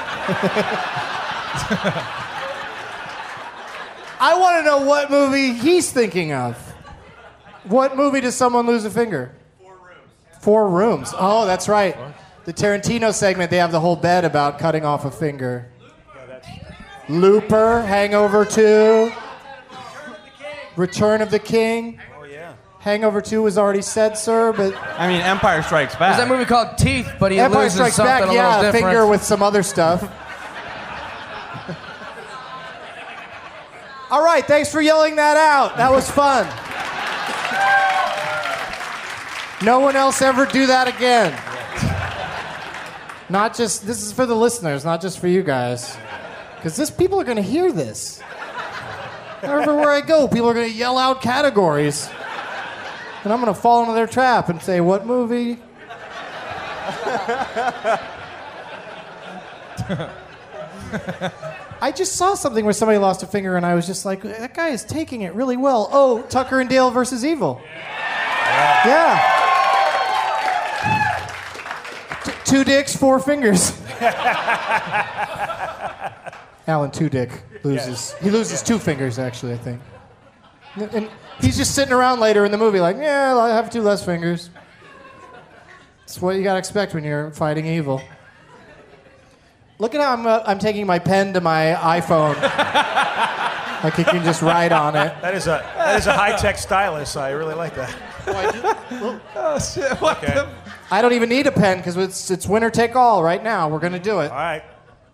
I want to know what movie he's thinking of. What movie does someone lose a finger? Four Rooms. Four Rooms. Oh, that's right. The Tarantino segment, they have the whole bed about cutting off a finger. Looper, Hangover two, Return of the King. Oh yeah. Hangover two was already said, sir, but I mean, Empire Strikes Back. There's that movie called Teeth, but he Empire loses Strikes something Back, a yeah, little a different. finger with some other stuff. All right, thanks for yelling that out. That was fun. No one else ever do that again. Not just, this is for the listeners, not just for you guys. Because this, people are going to hear this. Everywhere I go, people are going to yell out categories. And I'm going to fall into their trap and say, what movie? I just saw something where somebody lost a finger, and I was just like, that guy is taking it really well. Oh, Tucker and Dale versus Evil. Yeah. yeah. T- two dicks, four fingers. Alan Tudyk loses. He loses two fingers, actually, I think. And he's just sitting around later in the movie like, yeah, I have two less fingers. It's what you gotta expect when you're fighting evil. Look at how I'm, uh, I'm taking my pen to my iPhone. Like you can just write on it. That is a that is a high tech stylus. I really like that. Oh shit! What Okay. the? I don't even need a pen because it's, it's winner take all right now. We're gonna do it. All right.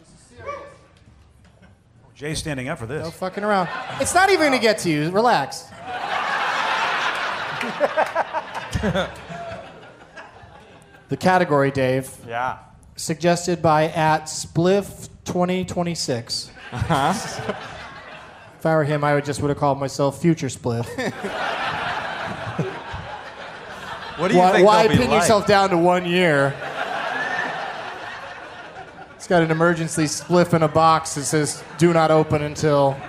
Jay's standing up for this. No fucking around. It's not even gonna get to you. Relax. The category, Dave, Yeah. suggested by at Spliff twenty twenty-six. Uh-huh. If I were him, I would just would have called myself Future Spliff. What do you why think why they'll be pin like? yourself down to one year? It's got an emergency spliff in a box that says "Do not open until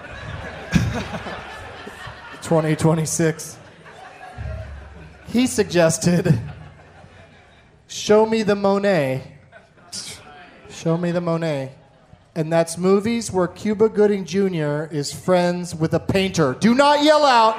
twenty twenty-six." He suggested, "Show me the Monet." Show me the Monet. And that's movies where Cuba Gooding Junior is friends with a painter. Do not yell out.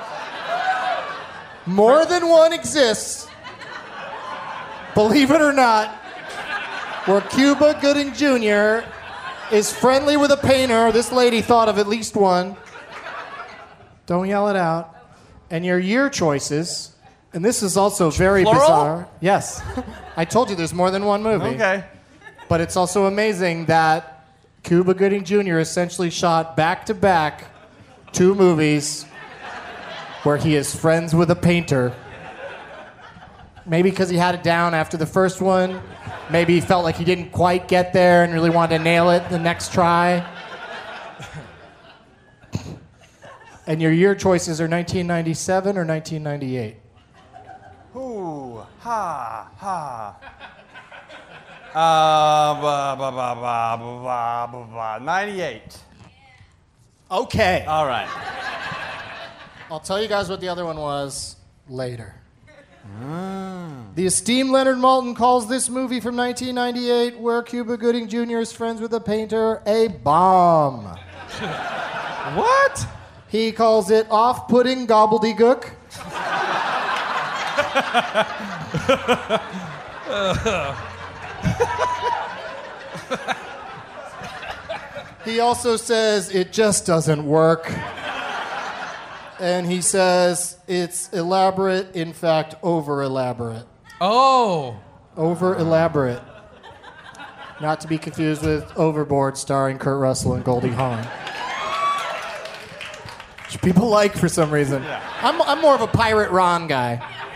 More than one exists. Believe it or not, where Cuba Gooding Junior is friendly with a painter. This lady thought of at least one. Don't yell it out. And your year choices, and this is also very Plural? bizarre. Yes. I told you there's more than one movie. Okay. But it's also amazing that Cuba Gooding Junior essentially shot back-to-back two movies where he is friends with a painter. Maybe because he had it down after the first one. Maybe he felt like he didn't quite get there and really wanted to nail it the next try. And your year choices are nineteen ninety-seven or nineteen ninety-eight. Ooh, ha, ha. Uh, ba, ba, ba, ba, ba, ba, ba, ninety-eight. Okay. All right. I'll tell you guys what the other one was later. The esteemed Leonard Maltin calls this movie from nineteen ninety-eight, where Cuba Gooding Junior is friends with a painter, a bomb. What? He calls it off-putting gobbledygook. He also says it just doesn't work. And he says it's elaborate, in fact, over-elaborate. Oh. Over-elaborate. Not to be confused with Overboard, starring Kurt Russell and Goldie Hawn. Which people like for some reason. I'm, I'm more of a Pirate Ron guy.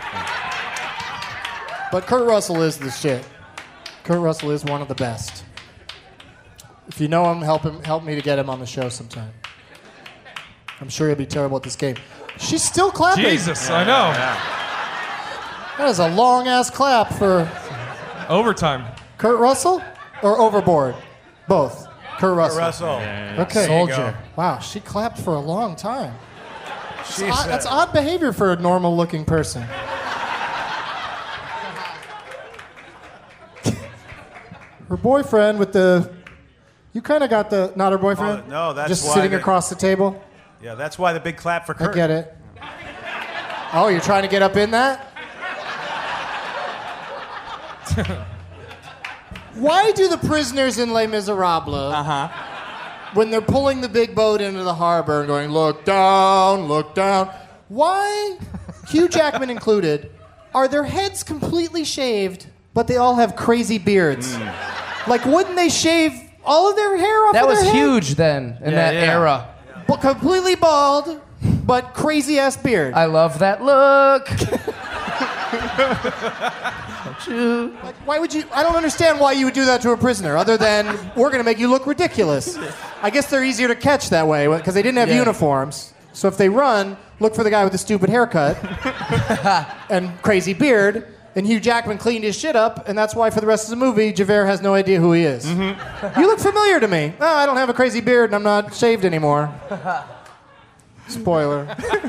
But Kurt Russell is the shit. Kurt Russell is one of the best. If you know him, help him. Help me to get him on the show sometime. I'm sure he'll be terrible at this game. She's still clapping. Jesus, I know. That is a long-ass clap for Overtime. Kurt Russell or Overboard? Both. Kurt Russell. Russell. Okay. Soldier. Wow, she clapped for a long time. That's She's, odd, uh, that's odd behavior for a normal-looking person. Her boyfriend with the... You kind of got the... Not her boyfriend? Oh, no, that's Just why sitting they- across the table? Yeah, that's why the big clap for Kurt. I get it. Oh, you're trying to get up in that? Why do the prisoners in Les Miserables, Uh-huh. when they're pulling the big boat into the harbor and going, look down, look down, why, Hugh Jackman included, are their heads completely shaved, but they all have crazy beards? Like, wouldn't they shave all of their hair off That of was their head? huge then, in Yeah, that yeah. era. But completely bald, but crazy-ass beard. I love that look. Like, why would you? I don't understand why you would do that to a prisoner, other than we're going to make you look ridiculous. I guess they're easier to catch that way because they didn't have Yeah. uniforms. So if they run, look for the guy with the stupid haircut and crazy beard. And Hugh Jackman cleaned his shit up, and that's why for the rest of the movie, Javert has no idea who he is. Mm-hmm. You look familiar to me. Oh, I don't have a crazy beard, and I'm not shaved anymore. Spoiler.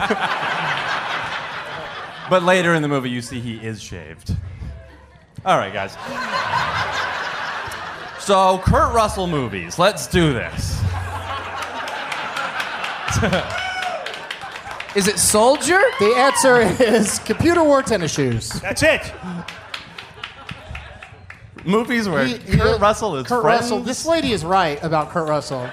But later in the movie, you see he is shaved. All right, guys. So, Kurt Russell movies. Let's do this. Is it Soldier? The answer is Computer Wore Tennis Shoes. That's it. Movies where He- he- Kurt Russell is Kurt friends. Russell. This lady is right about Kurt Russell.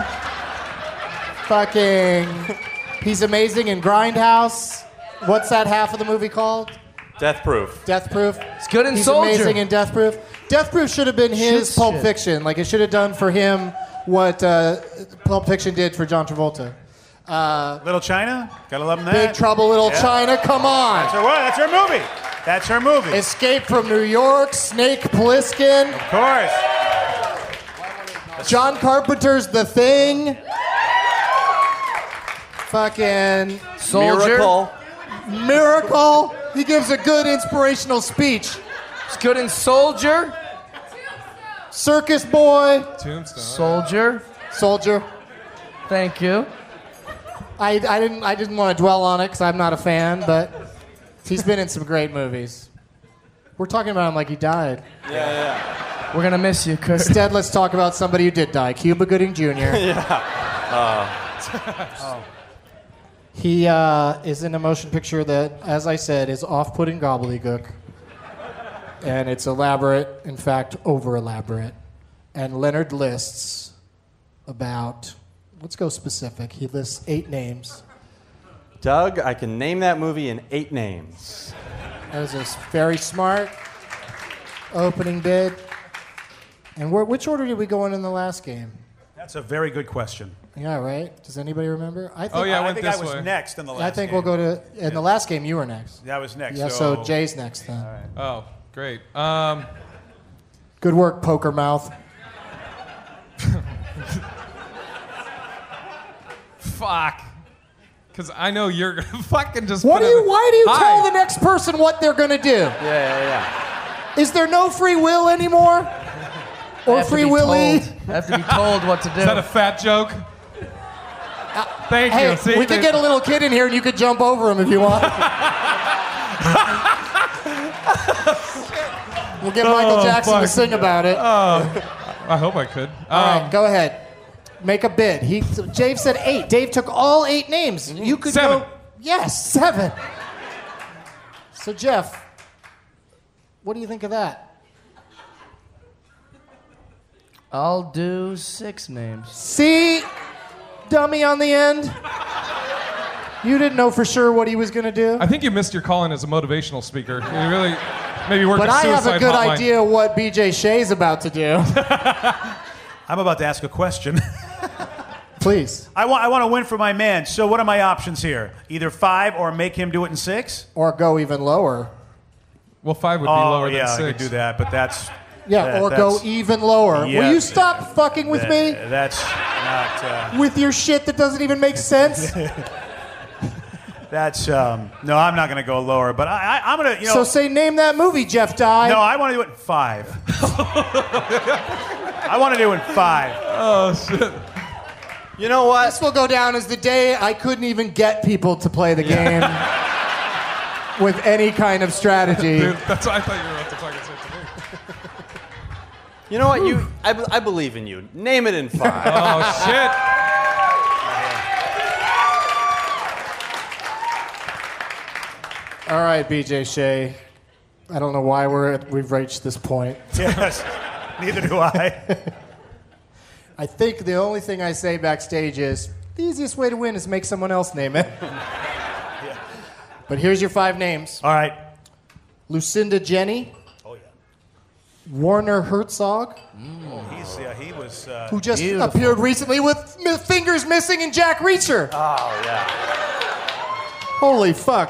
Fucking, he's amazing in Grindhouse. What's that half of the movie called? Death Proof. Death Proof. It's good in He's Soldier. amazing in Death Proof. Death Proof should have been his Shoots Pulp shit. Fiction. Like it should have done for him what uh, Pulp Fiction did for John Travolta. Uh, Little China? Gotta love that. Big Trouble, Little Yeah. China. Come on. That's her, what? That's her movie. That's her movie. Escape from New York. Snake Plissken. Of course. John Carpenter's The Thing. Fucking Soldier. Miracle. Miracle. He gives a good inspirational speech. It's good in Soldier. Circus Boy. Tombstone. Soldier. Soldier. Thank you. I, I didn't I didn't want to dwell on it because I'm not a fan, but he's been in some great movies. We're talking about him like he died. Yeah, yeah. We're gonna miss you, Kurt. Instead, let's talk about somebody who did die. Cuba Gooding Junior yeah. He uh, is in a motion picture that, as I said, is off-putting gobbledygook. And it's elaborate, in fact, over-elaborate. And Leonard lists about, let's go specific. He lists eight names. Doug, I can name that movie in eight names. That was a very smart opening bid. And where, which order did we go in in the last game? That's a very good question. Yeah, right? Does anybody remember? I think, Oh, yeah, I I went think this I was way. next in the last I think game. we'll go to, in the last game, you were next. That was next. Yeah, so Jay's next then. Oh, great. Um, Good work, Poker Mouth. fuck. Because I know you're going to fucking just What put do you, a- why do you Hi. tell the next person what they're going to do? Yeah, yeah, yeah. Is there no free will anymore? I Or have to free be willy? told- I have to be told what to do. Is that a fat joke? Thank Hey, you. See, we could they- get a little kid in here and you could jump over him if you want. We'll get Michael Oh, Jackson to fuck. sing about it. I hope I could. All Um, right, go ahead. Make a bid. He, Dave said eight. Dave took all eight names. You could Seven. go. Yes, seven. So, Jeff, what do you think of that? I'll do six names. See, dummy on the end? You didn't know for sure what he was going to do? I think you missed your calling as a motivational speaker. You really maybe work But a I have suicide a good hotline. idea what B J Shea's about to do. I'm about to ask a question. Please. I want I want to win for my man. So what are my options here? Either five or make him do it in six? Or go even lower. Well, five would be Oh, lower yeah, than I six. could do that, but that's Yeah, that- or go that's- even lower. Yeah. Will you stop fucking with that- me? That's not. Uh, With your shit that doesn't even make sense? that's um, no. I'm not going to go lower, but I, I, I'm going to. You know. So say name that movie, Jeff Dye. no, I want to do it in five. I want to do it in five. Oh shit! You know what? This will go down as the day I couldn't even get people to play the game with any kind of strategy. Dude, that's what I thought you were about to fucking say to me. You know what? You, I, be- I believe in you. Name it in five. Oh shit! All right, B J Shea. I don't know why we're at, we've reached this point. Yes. Neither do I. I think the only thing I say backstage is the easiest way to win is make someone else name it. But here's your five names. All right. Lucinda Jenny. Oh yeah. Warner Herzog, Oh, he's yeah. He was. Uh, who just Beautiful. appeared recently with mi- fingers missing in Jack Reacher. oh yeah. Holy fuck.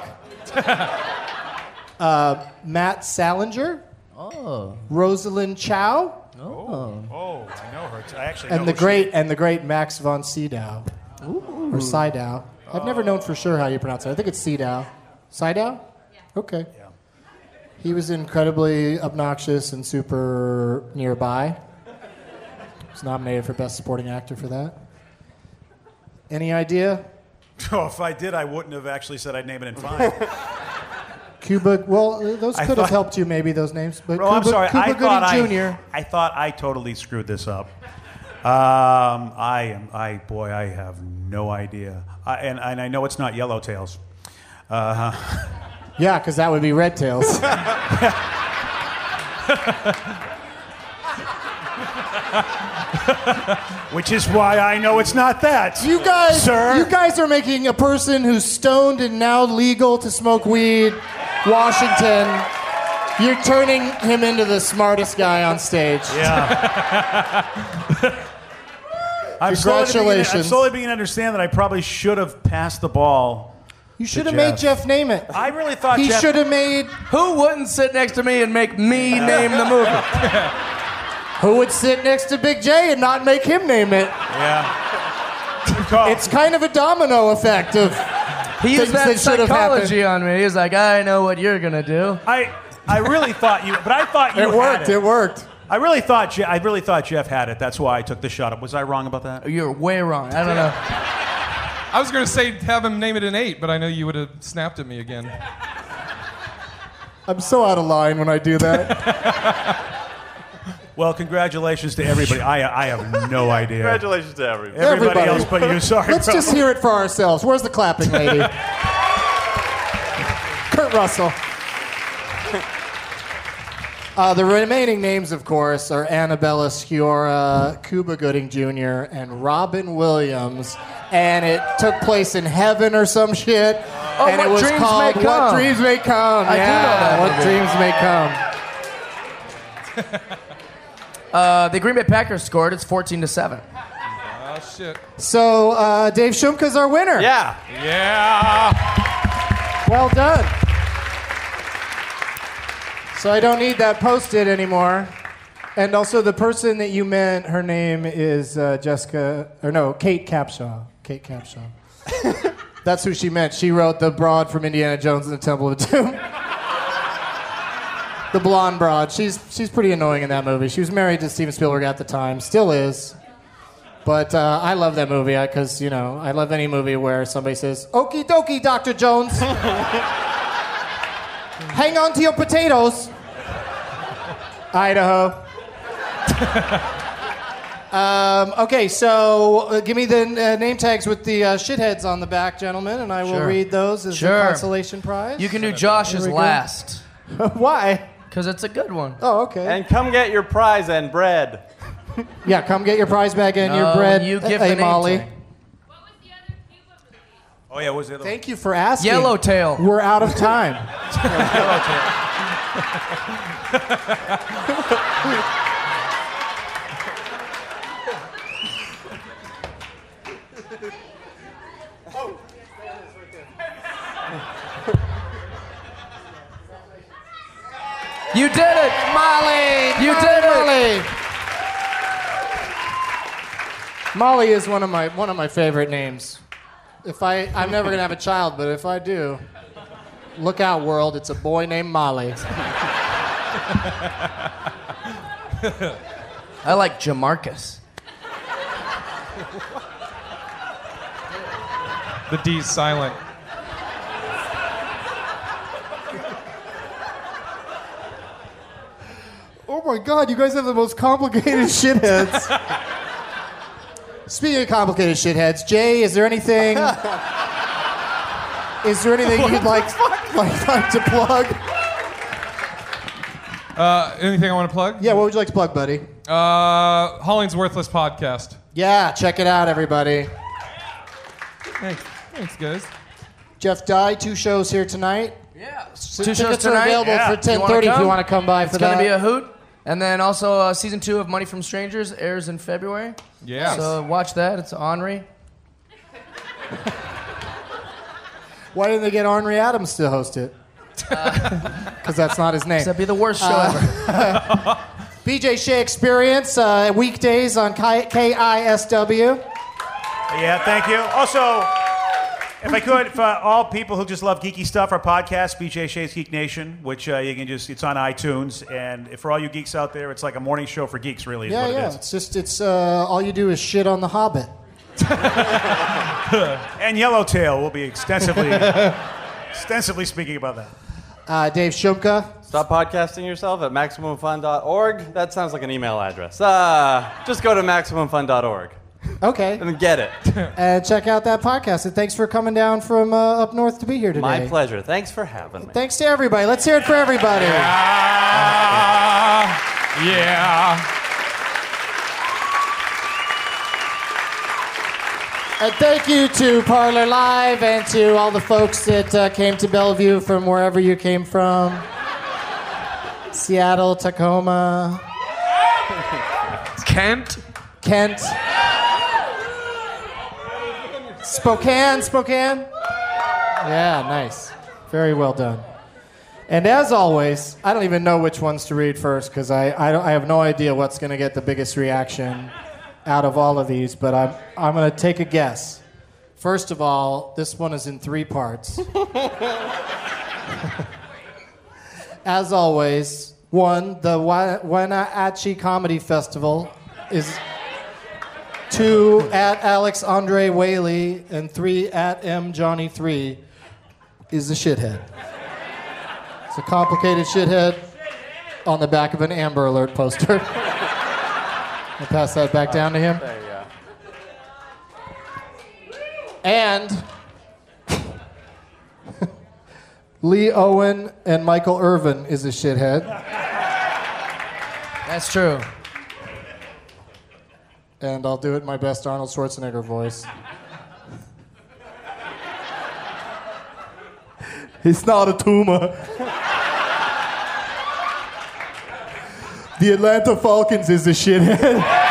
uh, Matt Salinger. Oh. Rosalind Chow. Oh, I know her. I actually know And the who she great and the great Max von Sydow. Or Sydow. I've never known for sure how you pronounce it. I think it's Sydow. Sydow? Okay. Yeah. He was incredibly obnoxious and super nearby. Was nominated for Best Supporting Actor for that. Any idea? Oh, if I did, I wouldn't have actually said I'd name it in five. Cuba, well, those I could have thought- helped you maybe, those names. But Bro, Cuba, I'm sorry. Cuba I Gooding thought I, Junior I thought I totally screwed this up. Um, I am. I boy, I have no idea. I, and and I know it's not Yellowtails. Uh, Yeah, because that would be Red Tails. which is why I know it's not that. You guys, Sir? you guys are making a person who's stoned and now legal to smoke weed, Washington. You're turning him into the smartest guy on stage. Yeah. I'm slowly beginning- Congratulations. I'm slowly beginning to understand that I probably should have passed the ball. You should to have made Jeff name it. I really thought He Jeff... should have made. Who wouldn't sit next to me and make me name the movie? Who would sit next to Big J and not make him name it? Yeah. Good call. It's kind of a domino effect of He used things that that should have psychology happened. on me. He's like, I know what you're gonna do. I I really thought you, but I thought you It worked. had It it. worked. I really thought Je- I really thought Jeff had it. That's why I took the shot. Was I wrong about that? You're way wrong. I don't know. I was going to say have him name it an eight, but I know you would have snapped at me again. I'm so out of line when I do that. Well, congratulations to everybody. I I have no idea. Congratulations to everybody. Everybody, Everybody. else but you. Sorry. Let's bro. just hear it for ourselves. Where's the clapping lady? Kurt Russell. Uh, the remaining names, of course, are Annabella Sciorra, Cuba Gooding Junior, and Robin Williams. And it took place in heaven or some shit. Oh, and What it was Dreams called May What Come. Dreams May Come. I do yeah, know that What movie. Dreams May Come. Uh, the Green Bay Packers scored. It's fourteen to seven. Oh, shit. So uh, Dave Shumka's our winner. Yeah. Yeah. Well done. So I don't need that posted anymore. And also the person that you meant, her name is uh, Jessica, or no, Kate Capshaw. Kate Capshaw. That's who she meant. She wrote the broad from Indiana Jones and the Temple of Doom. The blonde broad. She's she's pretty annoying in that movie. She was married to Steven Spielberg at the time. Still is. But uh, I love that movie because, you know, I love any movie where somebody says, "Okie dokie, Doctor Jones." Hang on to your potatoes. Idaho. um, okay, so uh, give me the uh, name tags with the uh, shitheads on the back, gentlemen, and I will Sure. read those as Sure. a consolation prize. You can do Josh's Here we go. last. Why? Because it's a good one. Oh, okay. And come get your prize and bread. Yeah, come get your prize bag and your No, bread. you give hey, the name Molly. tag. Oh yeah, what was the other one? Thank you for asking. Yellowtail. We're out of time. You did it, Molly! You Molly, did it. Molly! Molly is one of my one of my favorite names. If I I'm never gonna have a child, but if I do, look out, world! It's a boy named Molly. I like Jamarcus. The D's silent. Oh my God! You guys have the most complicated shitheads. Speaking of complicated shitheads, Jay, is there anything? Is there anything you'd like, like, like to plug? Uh, anything I want to plug? Yeah, what would you like to plug, buddy? Uh, Holling's Worthless podcast. Yeah, check it out, everybody. Thanks. Thanks, guys. Jeff Dye, two shows here tonight. Yeah. So Two shows tickets are tonight. available Yeah. for You ten wanna thirty if come? you want to come by It's for gonna that. be a hoot. And then also uh, season two of Money from Strangers airs in February. Yeah. So watch that. It's Henri. Why didn't they get Ornery Adams to host it? Because that's not his name. That'd be the worst show Uh, ever. B J Shea Experience, uh, weekdays on K I S W. Yeah, thank you. Also, if I could, for all people who just love geeky stuff, our podcast, B J Shea's Geek Nation, which uh, you can just, it's on iTunes. And for all you geeks out there, it's like a morning show for geeks, really, is Yeah, what yeah. it is. It's just, it's, uh, all you do is shit on The Hobbit. And Yellowtail will be extensively, extensively speaking about that. Uh, Dave Shumka. Stop podcasting yourself at maximum fun dot org. That sounds like an email address. Uh, just go to maximum fun dot org Okay. and get it. And check out that podcast. And thanks for coming down from uh, up north to be here today. My pleasure. Thanks for having me. Thanks to everybody. Let's hear it for everybody. Ah, yeah. And thank you to Parlor Live and to all the folks that uh, came to Bellevue from wherever you came from. Seattle, Tacoma, Kent. Kent. Spokane, Spokane? Yeah, nice. Very well done. And as always, I don't even know which ones to read first because I, I, don't, I have no idea what's going to get the biggest reaction out of all of these, but I'm, I'm going to take a guess. First of all, this one is in three parts. As always, one, the Wenatchee Comedy Festival is... Two, at Alex Andre Whaley, and three, at M Johnny three, is a shithead. It's a complicated shithead on the back of an Amber Alert poster. I'll pass that back down to him. There you go. And Lee Owen and Michael Irvin is a shithead. That's true. And I'll do it in my best Arnold Schwarzenegger voice. It's not a tumor. The Atlanta Falcons is a shithead.